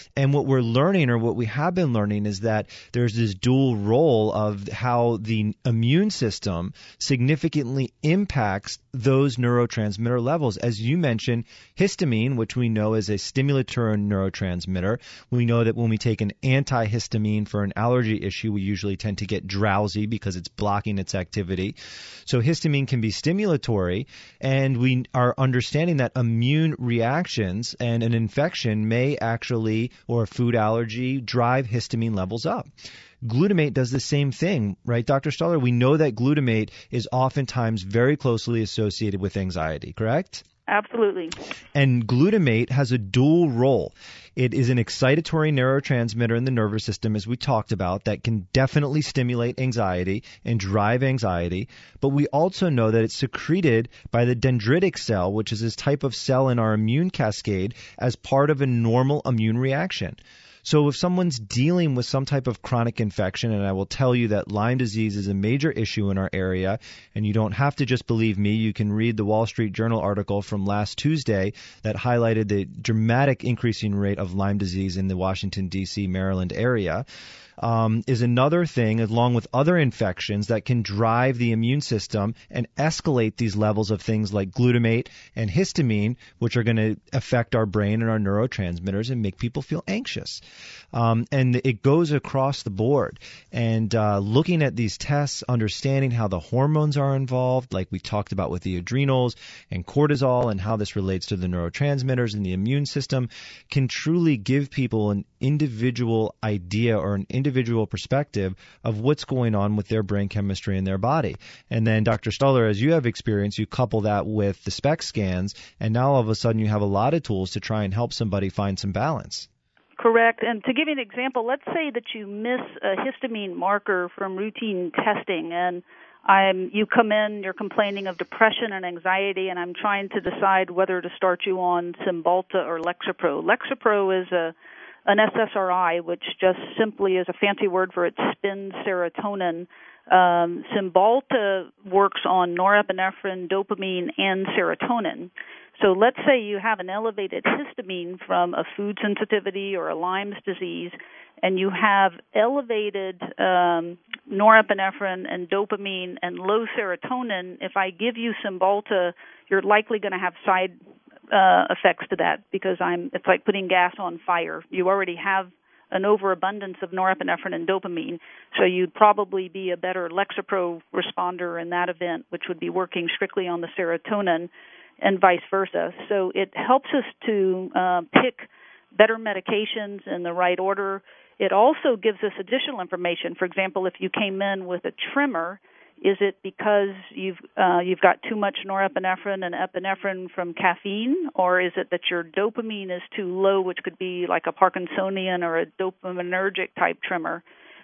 And what we're learning, or what we have been learning, is that there's this dual role of how the immune system significantly impacts those neurotransmitter levels. As you mentioned, histamine, which we know is a stimulatory neurotransmitter. We know that when we take an antihistamine for an allergy issue, we usually tend to get drowsy because it's blocking its activity. So histamine can be stimulatory, and we are understanding that immune reactions and an infection may actually, or a food allergy, drive histamine levels up. Glutamate does the same thing, right, Doctor Stuller? We know that glutamate is oftentimes very closely associated with anxiety, correct?
Absolutely.
And glutamate has a dual role. It is an excitatory neurotransmitter in the nervous system, as we talked about, that can definitely stimulate anxiety and drive anxiety. But we also know that it's secreted by the dendritic cell, which is this type of cell in our immune cascade, as part of a normal immune reaction. So if someone's dealing with some type of chronic infection, and I will tell you that Lyme disease is a major issue in our area, and you don't have to just believe me, you can read the Wall Street Journal article from last Tuesday that highlighted the dramatic increasing rate of Lyme disease in the Washington, D C, Maryland area. Um, is another thing, along with other infections, that can drive the immune system and escalate these levels of things like glutamate and histamine, which are going to affect our brain and our neurotransmitters and make people feel anxious. Um, and it goes across the board. And uh, looking at these tests, understanding how the hormones are involved, like we talked about with the adrenals and cortisol, and how this relates to the neurotransmitters and the immune system, can truly give people an individual idea or an individual perspective of what's going on with their brain chemistry in their body. And then, Doctor Stuller, as you have experience, you couple that with the SPECT scans, and now all of a sudden you have a lot of tools to try and help somebody find some balance.
Correct. And to give you an example, let's say that you miss a histamine marker from routine testing, and I'm, you come in, you're complaining of depression and anxiety, and I'm trying to decide whether to start you on Cymbalta or Lexapro. Lexapro is a an S S R I, which just simply is a fancy word for it spins serotonin. Um, Cymbalta works on norepinephrine, dopamine, and serotonin. So let's say you have an elevated histamine from a food sensitivity or a Lyme's disease, and you have elevated um, norepinephrine and dopamine and low serotonin. If I give you Cymbalta, you're likely going to have side uh, effects to that, because I'm. It's like putting gas on fire. You already have an overabundance of norepinephrine and dopamine, so you'd probably be a better Lexapro responder in that event, which would be working strictly on the serotonin, and vice versa. So it helps us to uh, pick better medications in the right order. It also gives us additional information. For example, if you came in with a tremor, is it because you've uh, you've got too much norepinephrine and epinephrine from caffeine, or is it that your dopamine is too low, which could be like a Parkinsonian or a dopaminergic type tremor?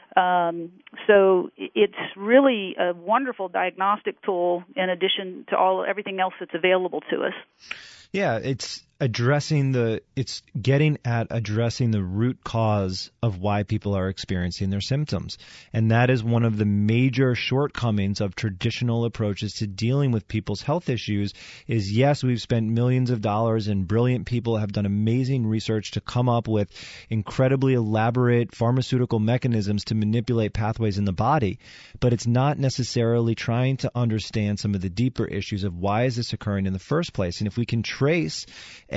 Um, so it's really a wonderful diagnostic tool in addition to all everything else that's available to us.
Yeah, it's addressing the, it's getting at addressing the root cause of why people are experiencing their symptoms. And that is one of the major shortcomings of traditional approaches to dealing with people's health issues is, yes, we've spent millions of dollars and brilliant people have done amazing research to come up with incredibly elaborate pharmaceutical mechanisms to manipulate pathways in the body. But it's not necessarily trying to understand some of the deeper issues of why is this occurring in the first place. And if we can trace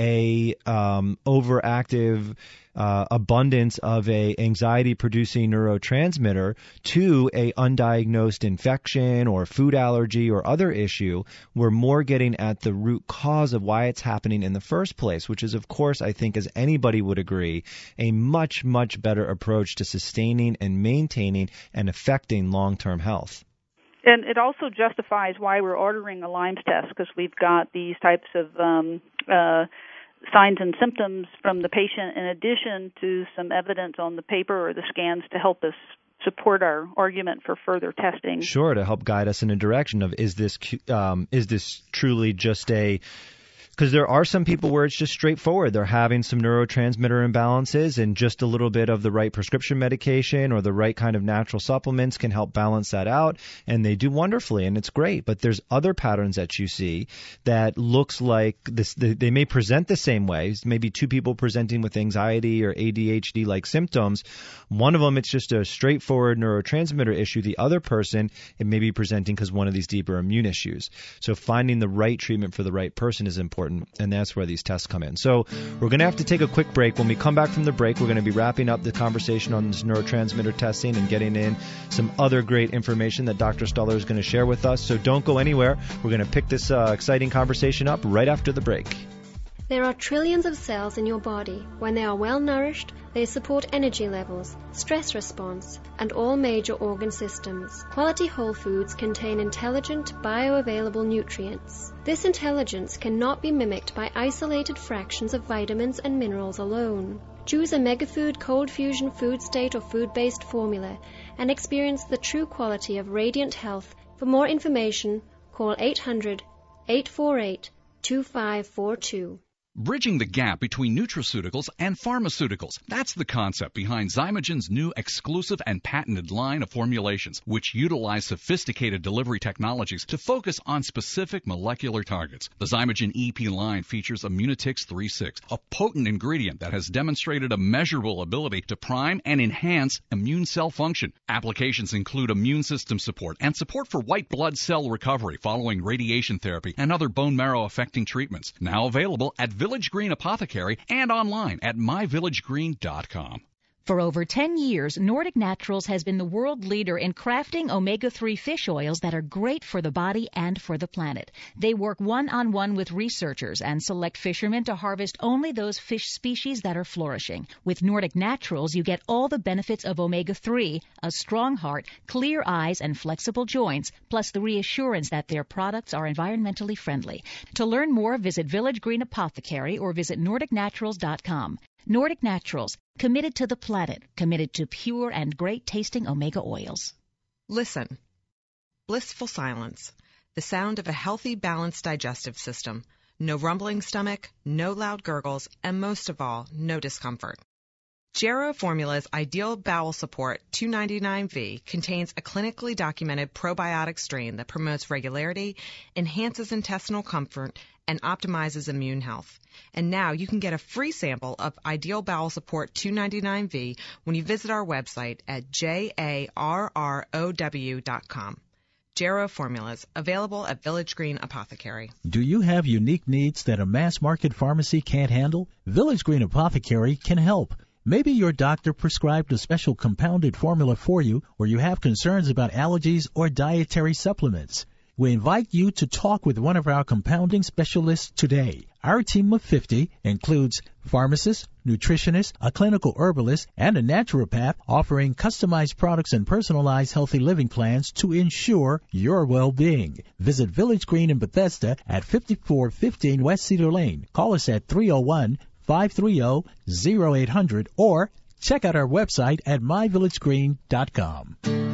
a um, overactive uh, abundance of a anxiety-producing neurotransmitter to a undiagnosed infection or food allergy or other issue, we're more getting at the root cause of why it's happening in the first place, which is, of course, I think, as anybody would agree, a much, much better approach to sustaining and maintaining and affecting long-term health.
And it also justifies why we're ordering a Lyme's test, because we've got these types of um, uh, signs and symptoms from the patient, in addition to some evidence on the paper or the scans to help us support our argument for further testing.
Sure, to help guide us in a direction of is this um, is this truly just a Because there are some people where it's just straightforward. They're having some neurotransmitter imbalances, and just a little bit of the right prescription medication or the right kind of natural supplements can help balance that out, and they do wonderfully, and it's great. But there's other patterns that you see that looks like this. They may present the same way. Maybe two people presenting with anxiety or A D H D-like symptoms. One of them, it's just a straightforward neurotransmitter issue. The other person, it may be presenting because one of these deeper immune issues. So finding the right treatment for the right person is important, and that's where these tests come in. So we're going to have to take a quick break. When we come back from the break, we're going to be wrapping up the conversation on this neurotransmitter testing and getting in some other great information that Doctor Stuller is going to share with us. So don't go anywhere. We're going to pick this uh, exciting conversation up right after the break.
There are trillions of cells in your body. When they are well nourished, they support energy levels, stress response, and all major organ systems. Quality whole foods contain intelligent, bioavailable nutrients. This intelligence cannot be mimicked by isolated fractions of vitamins and minerals alone. Choose a Megafood Cold Fusion Food State or food-based formula and experience the true quality of radiant health. For more information, call eight hundred, eight four eight, two five four two.
Bridging the gap between nutraceuticals and pharmaceuticals. That's the concept behind Zymogen's new exclusive and patented line of formulations, which utilize sophisticated delivery technologies to focus on specific molecular targets. The Zymogen E P line features Immunotix three six, a potent ingredient that has demonstrated a measurable ability to prime and enhance immune cell function. Applications include immune system support and support for white blood cell recovery following radiation therapy and other bone marrow affecting treatments. Now available at Village Green Apothecary and online at my village green dot com.
For over ten years, Nordic Naturals has been the world leader in crafting omega three fish oils that are great for the body and for the planet. They work one-on-one with researchers and select fishermen to harvest only those fish species that are flourishing. With Nordic Naturals, you get all the benefits of omega three, a strong heart, clear eyes, and flexible joints, plus the reassurance that their products are environmentally friendly. To learn more, visit Village Green Apothecary or visit nordic naturals dot com. Nordic Naturals, committed to the planet, committed to pure and great-tasting omega oils.
Listen. Blissful silence. The sound of a healthy, balanced digestive system. No rumbling stomach, no loud gurgles, and most of all, no discomfort. Jarrow Formula's Ideal Bowel Support two ninety-nine V contains a clinically documented probiotic strain that promotes regularity, enhances intestinal comfort, and optimizes immune health. And now you can get a free sample of Ideal Bowel Support two ninety-nine V when you visit our website at jarrow dot com. Jarrow Formulas, available at Village Green Apothecary.
Do you have unique needs that a mass-market pharmacy can't handle? Village Green Apothecary can help. Maybe your doctor prescribed a special compounded formula for you, or you have concerns about allergies or dietary supplements. We invite you to talk with one of our compounding specialists today. Our team of fifty includes pharmacists, nutritionists, a clinical herbalist, and a naturopath offering customized products and personalized healthy living plans to ensure your well-being. Visit Village Green in Bethesda at fifty-four fifteen West Cedar Lane. Call us at three oh one, five three zero, zero eight hundred or check out our website at my village green dot com.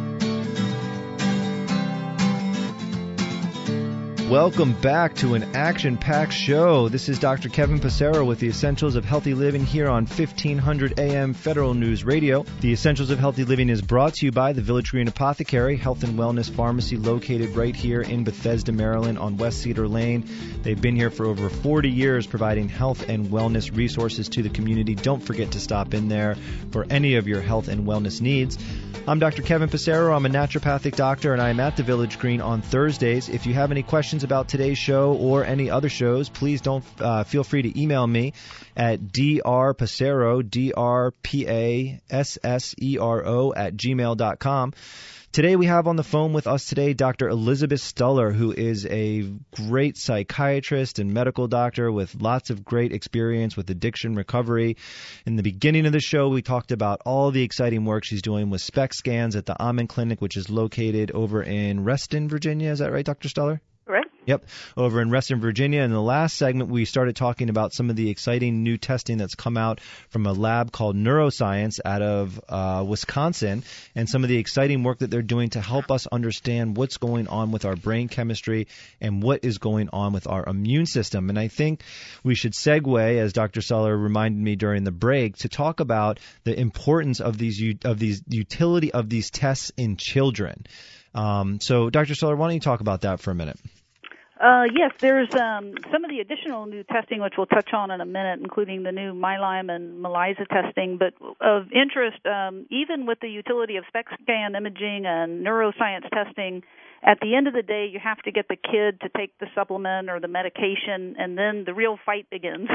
Welcome back to an action-packed show. This is Doctor Kevin Passero with the Essentials of Healthy Living here on fifteen hundred A M Federal News Radio. The Essentials of Healthy Living is brought to you by the Village Green Apothecary, health and wellness pharmacy located right here in Bethesda, Maryland on West Cedar Lane. They've been here for over forty years providing health and wellness resources to the community. Don't forget to stop in there for any of your health and wellness needs. I'm Doctor Kevin Passero. I'm a naturopathic doctor, and I'm at the Village Green on Thursdays. If you have any questions about today's show or any other shows, please don't uh, feel free to email me at drpassero, D R P A S S E R O, at gmail dot com. Today we have on the phone with us today Doctor Elizabeth Stuller, who is a great psychiatrist and medical doctor with lots of great experience with addiction recovery. In the beginning of the show, we talked about all the exciting work she's doing with SPECT scans at the Amen Clinic, which is located over in Reston, Virginia. Is that right, Doctor Stuller?
Correct.
Yep, over in Reston, Virginia. In the last segment, we started talking about some of the exciting new testing that's come out from a lab called Neuroscience out of uh, Wisconsin, and some of the exciting work that they're doing to help us understand what's going on with our brain chemistry and what is going on with our immune system. And I think we should segue, as Doctor Seller reminded me during the break, to talk about the importance of these of these utility of these tests in children. Um, so, Doctor Seller, why don't you talk about that for a minute?
Uh, yes, there's um, some of the additional new testing, which we'll touch on in a minute, including the new MyLyme and Melisa testing. But of interest, um, even with the utility of SPECT scan imaging and neuroscience testing, at the end of the day, you have to get the kid to take the supplement or the medication, and then the real fight begins.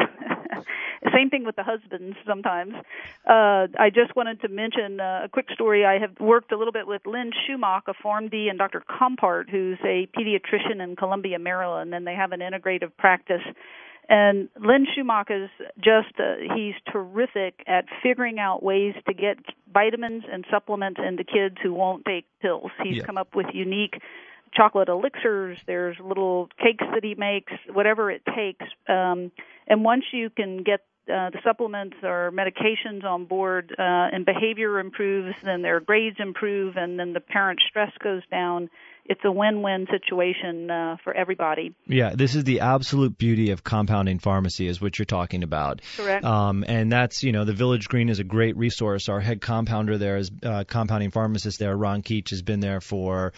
Same thing with the husbands sometimes. Uh, I just wanted to mention uh, a quick story. I have worked a little bit with Lynn Schumach, a PharmD, and Doctor Compart, who's a pediatrician in Columbia, Maryland, and they have an integrative practice. And Lynn Schumach is just, uh, he's terrific at figuring out ways to get vitamins and supplements into kids who won't take pills. He's
yeah.
come up with unique chocolate elixirs. There's little cakes that he makes, whatever it takes. Um, and once you can get uh, the supplements or medications on board uh, and behavior improves, then their grades improve, and then the parent's stress goes down. It's a win-win situation uh, for everybody.
Yeah, this is the absolute beauty of compounding pharmacy is what you're talking about.
Correct.
Um, and that's, you know, the Village Green is a great resource. Our head compounder there is uh, compounding pharmacist there, Ron Keach, has been there for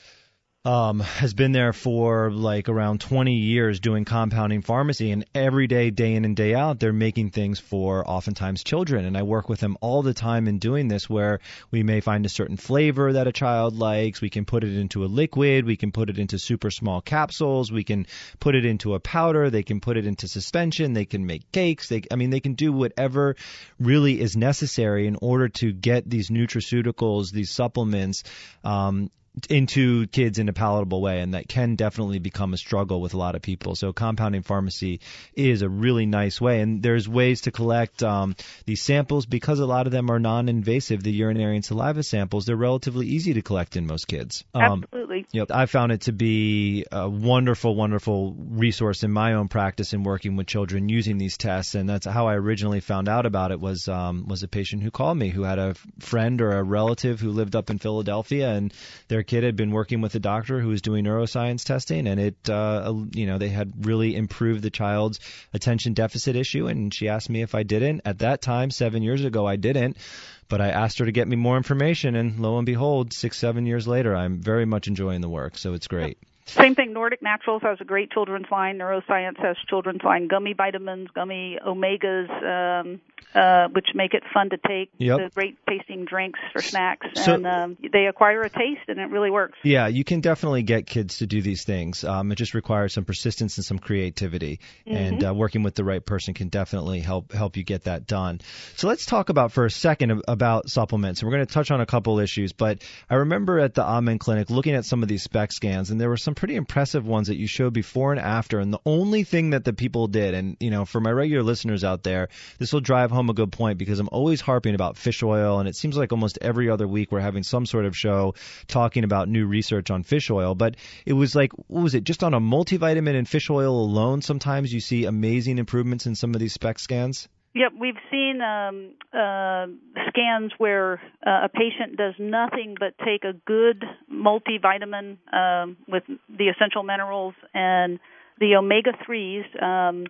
Um, has been there for like around twenty years doing compounding pharmacy, and every day, day in and day out, they're making things for oftentimes children. And I work with them all the time in doing this, where we may find a certain flavor that a child likes. We can put it into a liquid. We can put it into super small capsules. We can put it into a powder. They can put it into suspension. They can make cakes. They, I mean, they can do whatever really is necessary in order to get these nutraceuticals, these supplements, um, into kids in a palatable way, and that can definitely become a struggle with a lot of people. So compounding pharmacy is a really nice way, and there's ways to collect um, these samples because a lot of them are non-invasive. The urinary and saliva samples, they're relatively easy to collect in most kids.
Um, Absolutely.
Yep, I found it to be a wonderful, wonderful resource in my own practice in working with children using these tests, and that's how I originally found out about it. Was um, was a patient who called me who had a friend or a relative who lived up in Philadelphia, and their kid had been working with a doctor who was doing neuroscience testing, and it, uh, you know, they had really improved the child's attention deficit issue. And she asked me if I didn't. At that time, seven years ago, I didn't. But I asked her to get me more information, and lo and behold, six, seven years later, I'm very much enjoying the work. So it's great.
Same thing, Nordic Naturals has a great children's line. Neuroscience has children's line gummy vitamins, gummy omegas, um, uh, which make it fun to take.
Yep.
The great tasting drinks for snacks.
So,
and um, they acquire a taste, and it really works.
Yeah, you can definitely get kids to do these things. Um, it just requires some persistence and some creativity. Mm-hmm. And uh, working with the right person can definitely help help you get that done. So let's talk about for a second about supplements. And we're going to touch on a couple issues. But I remember at the Amen Clinic looking at some of these SPECT scans, and there were some pretty impressive ones that you showed before and after. And the only thing that the people did, and you know, for my regular listeners out there, this will drive home a good point, because I'm always harping about fish oil, and it seems like almost every other week we're having some sort of show talking about new research on fish oil. But it was like, what was it? Just on a multivitamin and fish oil alone, sometimes you see amazing improvements in some of these SPECT scans.
Yep, we've seen um, uh, scans where uh, a patient does nothing but take a good multivitamin um, with the essential minerals and the omega threes. Um,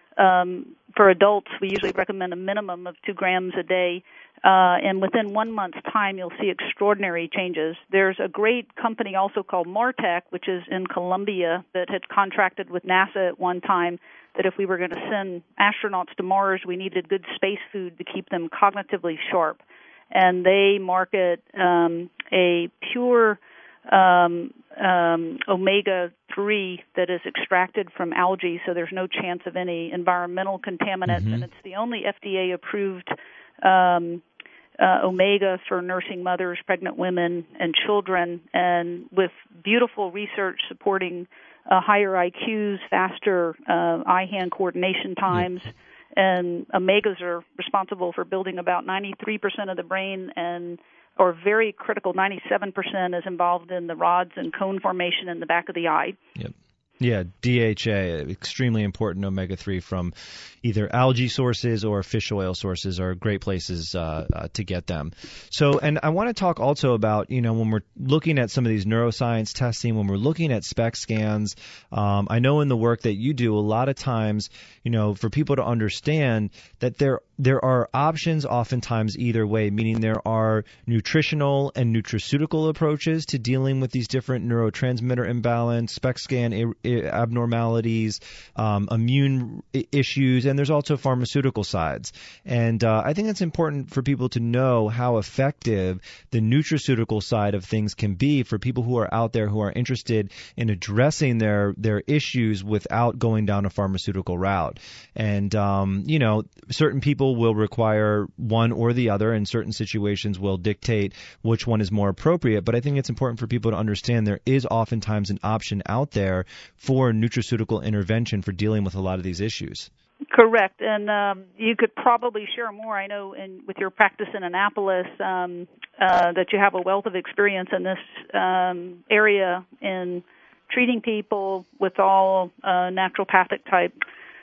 um, for adults, we usually recommend a minimum of two grams a day. Uh, and within one month's time, you'll see extraordinary changes. There's a great company also called Martech, which is in Colombia, that had contracted with NASA at one time that if we were going to send astronauts to Mars, we needed good space food to keep them cognitively sharp. And they market um, a pure um, um, omega three that is extracted from algae, so there's no chance of any environmental contaminants, mm-hmm. and it's the only F D A-approved um, uh, omega for nursing mothers, pregnant women, and children, and with beautiful research supporting uh, higher I Qs, faster uh, eye-hand coordination times, mm-hmm. and omegas are responsible for building about ninety-three percent of the brain, and or very critical, ninety-seven percent is involved in the rods and cone formation in the back of the eye.
Yep. Yeah, D H A, extremely important omega three from either algae sources or fish oil sources are great places uh, uh, to get them. So, and I want to talk also about, you know, when we're looking at some of these neuroscience testing, when we're looking at SPECT scans, um, I know in the work that you do, a lot of times, you know, for people to understand that there there are options oftentimes either way, meaning there are nutritional and nutraceutical approaches to dealing with these different neurotransmitter imbalance, SPECT scan abnormalities, um, immune issues, and there's also pharmaceutical sides. And uh, I think it's important for people to know how effective the nutraceutical side of things can be for people who are out there who are interested in addressing their, their issues without going down a pharmaceutical route. And, um, you know, certain people will require one or the other, and certain situations will dictate which one is more appropriate. But I think it's important for people to understand there is oftentimes an option out there for nutraceutical intervention for dealing with a lot of these issues.
Correct, and um, you could probably share more. I know in, with your practice in Annapolis um, uh, that you have a wealth of experience in this um, area in treating people with all uh, naturopathic type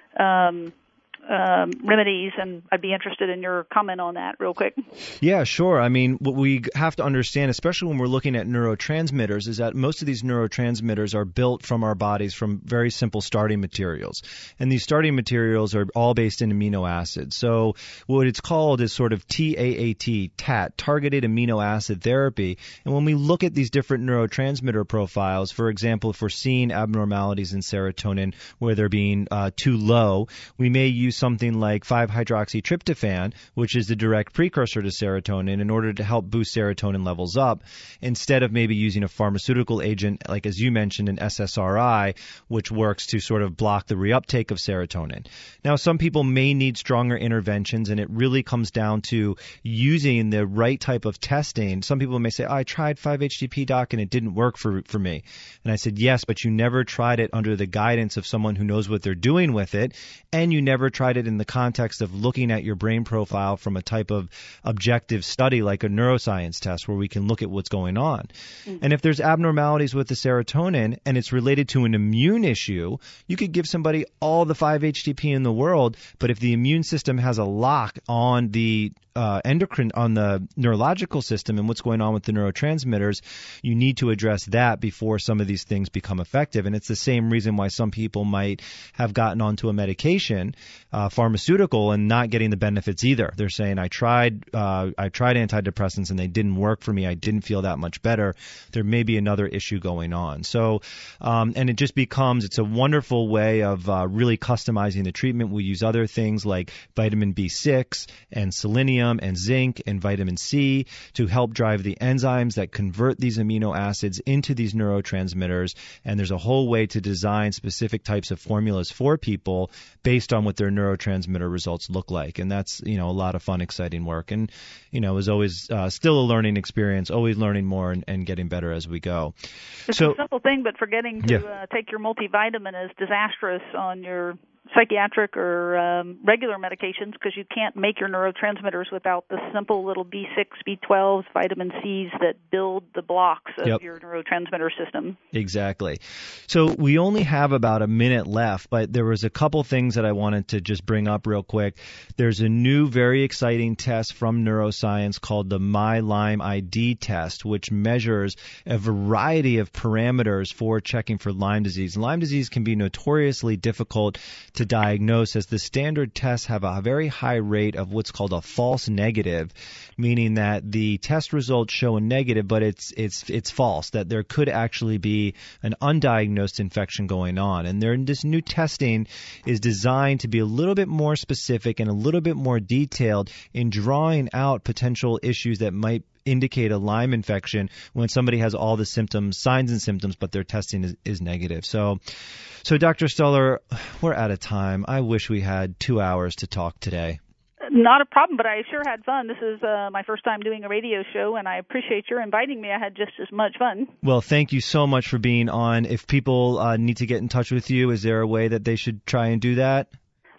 um Um, remedies, and I'd be interested in your comment on that real quick.
Yeah, sure. I mean, what we have to understand, especially when we're looking at neurotransmitters, is that most of these neurotransmitters are built from our bodies from very simple starting materials. And these starting materials are all based in amino acids. So what it's called is sort of T A A T, T A T, targeted amino acid therapy. And when we look at these different neurotransmitter profiles, for example, if we're seeing abnormalities in serotonin where they're being uh, too low, we may use something like five hydroxytryptophan, which is the direct precursor to serotonin, in order to help boost serotonin levels up, instead of maybe using a pharmaceutical agent, like as you mentioned, an S S R I, which works to sort of block the reuptake of serotonin. Now, some people may need stronger interventions, and it really comes down to using the right type of testing. Some people may say, oh, I tried five H T P, doc, and it didn't work for, for me. And I said, yes, but you never tried it under the guidance of someone who knows what they're doing with it, and you never tried it in the context of looking at your brain profile from a type of objective study like a neuroscience test where we can look at what's going on. Mm-hmm. And if there's abnormalities with the serotonin and it's related to an immune issue, you could give somebody all the five H T P in the world, but if the immune system has a lock on the Uh, endocrine, on the neurological system and what's going on with the neurotransmitters, you need to address that before some of these things become effective. And it's the same reason why some people might have gotten onto a medication, uh, pharmaceutical, and not getting the benefits either. They're saying, I tried, uh, I tried antidepressants and they didn't work for me. I didn't feel that much better. There may be another issue going on. So, um, and it just becomes, it's a wonderful way of uh, really customizing the treatment. We use other things like vitamin B six and selenium and zinc and vitamin C to help drive the enzymes that convert these amino acids into these neurotransmitters. And there's a whole way to design specific types of formulas for people based on what their neurotransmitter results look like. And that's, you know, a lot of fun, exciting work. And, you know, is always uh, still a learning experience, always learning more and, and getting better as we go.
It's
so,
a simple thing, but forgetting to
yeah.
uh, take your multivitamin is disastrous on your psychiatric or um, regular medications, because you can't make your neurotransmitters without the simple little B six, B twelve, vitamin C's that build the blocks of
yep.
your neurotransmitter system.
Exactly. So we only have about a minute left, but there was a couple things that I wanted to just bring up real quick. There's a new, very exciting test from neuroscience called the MyLyme I D test, which measures a variety of parameters for checking for Lyme disease. Lyme disease can be notoriously difficult to diagnose, as the standard tests have a very high rate of what's called a false negative, meaning that the test results show a negative, but it's it's it's false, that there could actually be an undiagnosed infection going on. And there, this new testing is designed to be a little bit more specific and a little bit more detailed in drawing out potential issues that might indicate a Lyme infection when somebody has all the symptoms, signs and symptoms, but their testing is, is negative. So, so Doctor Stoller, we're out of time. I wish we had two hours to talk today.
Not a problem, but I sure had fun. This is uh, my first time doing a radio show, and I appreciate your inviting me. I had just as much fun.
Well, thank you so much for being on. If people uh, need to get in touch with you, is there a way that they should try and do that?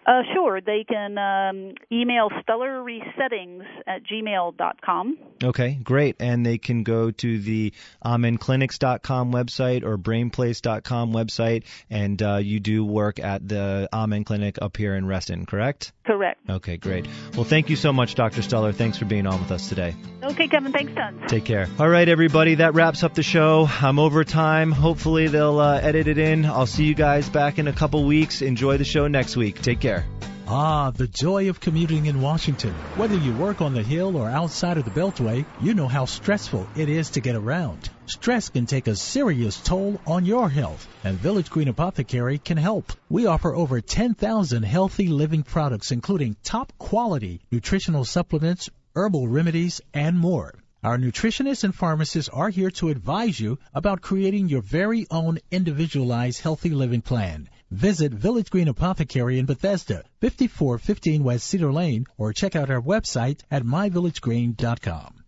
Uh, sure. They can um, email stellar resettings at gmail dot com.
Okay, great. And they can go to the amen clinics dot com website or brain place dot com website, and uh, you do work at the Amen Clinic up here in Reston, correct?
Correct.
Okay, great. Well, thank you so much, Doctor Stellar. Thanks for being on with us today.
Okay, Kevin. Thanks, tons.
Take care. All right, everybody. That wraps up the show. I'm over time. Hopefully they'll uh, edit it in. I'll see you guys back in a couple weeks. Enjoy the show next week. Take care.
Ah, the joy of commuting in Washington. Whether you work on the Hill or outside of the Beltway, you know how stressful it is to get around. Stress can take a serious toll on your health, and Village Green Apothecary can help. We offer over ten thousand healthy living products, including top-quality nutritional supplements, herbal remedies, and more. Our nutritionists and pharmacists are here to advise you about creating your very own individualized healthy living plan. Visit Village Green Apothecary in Bethesda, fifty-four fifteen West Cedar Lane, or check out our website at my village green dot com.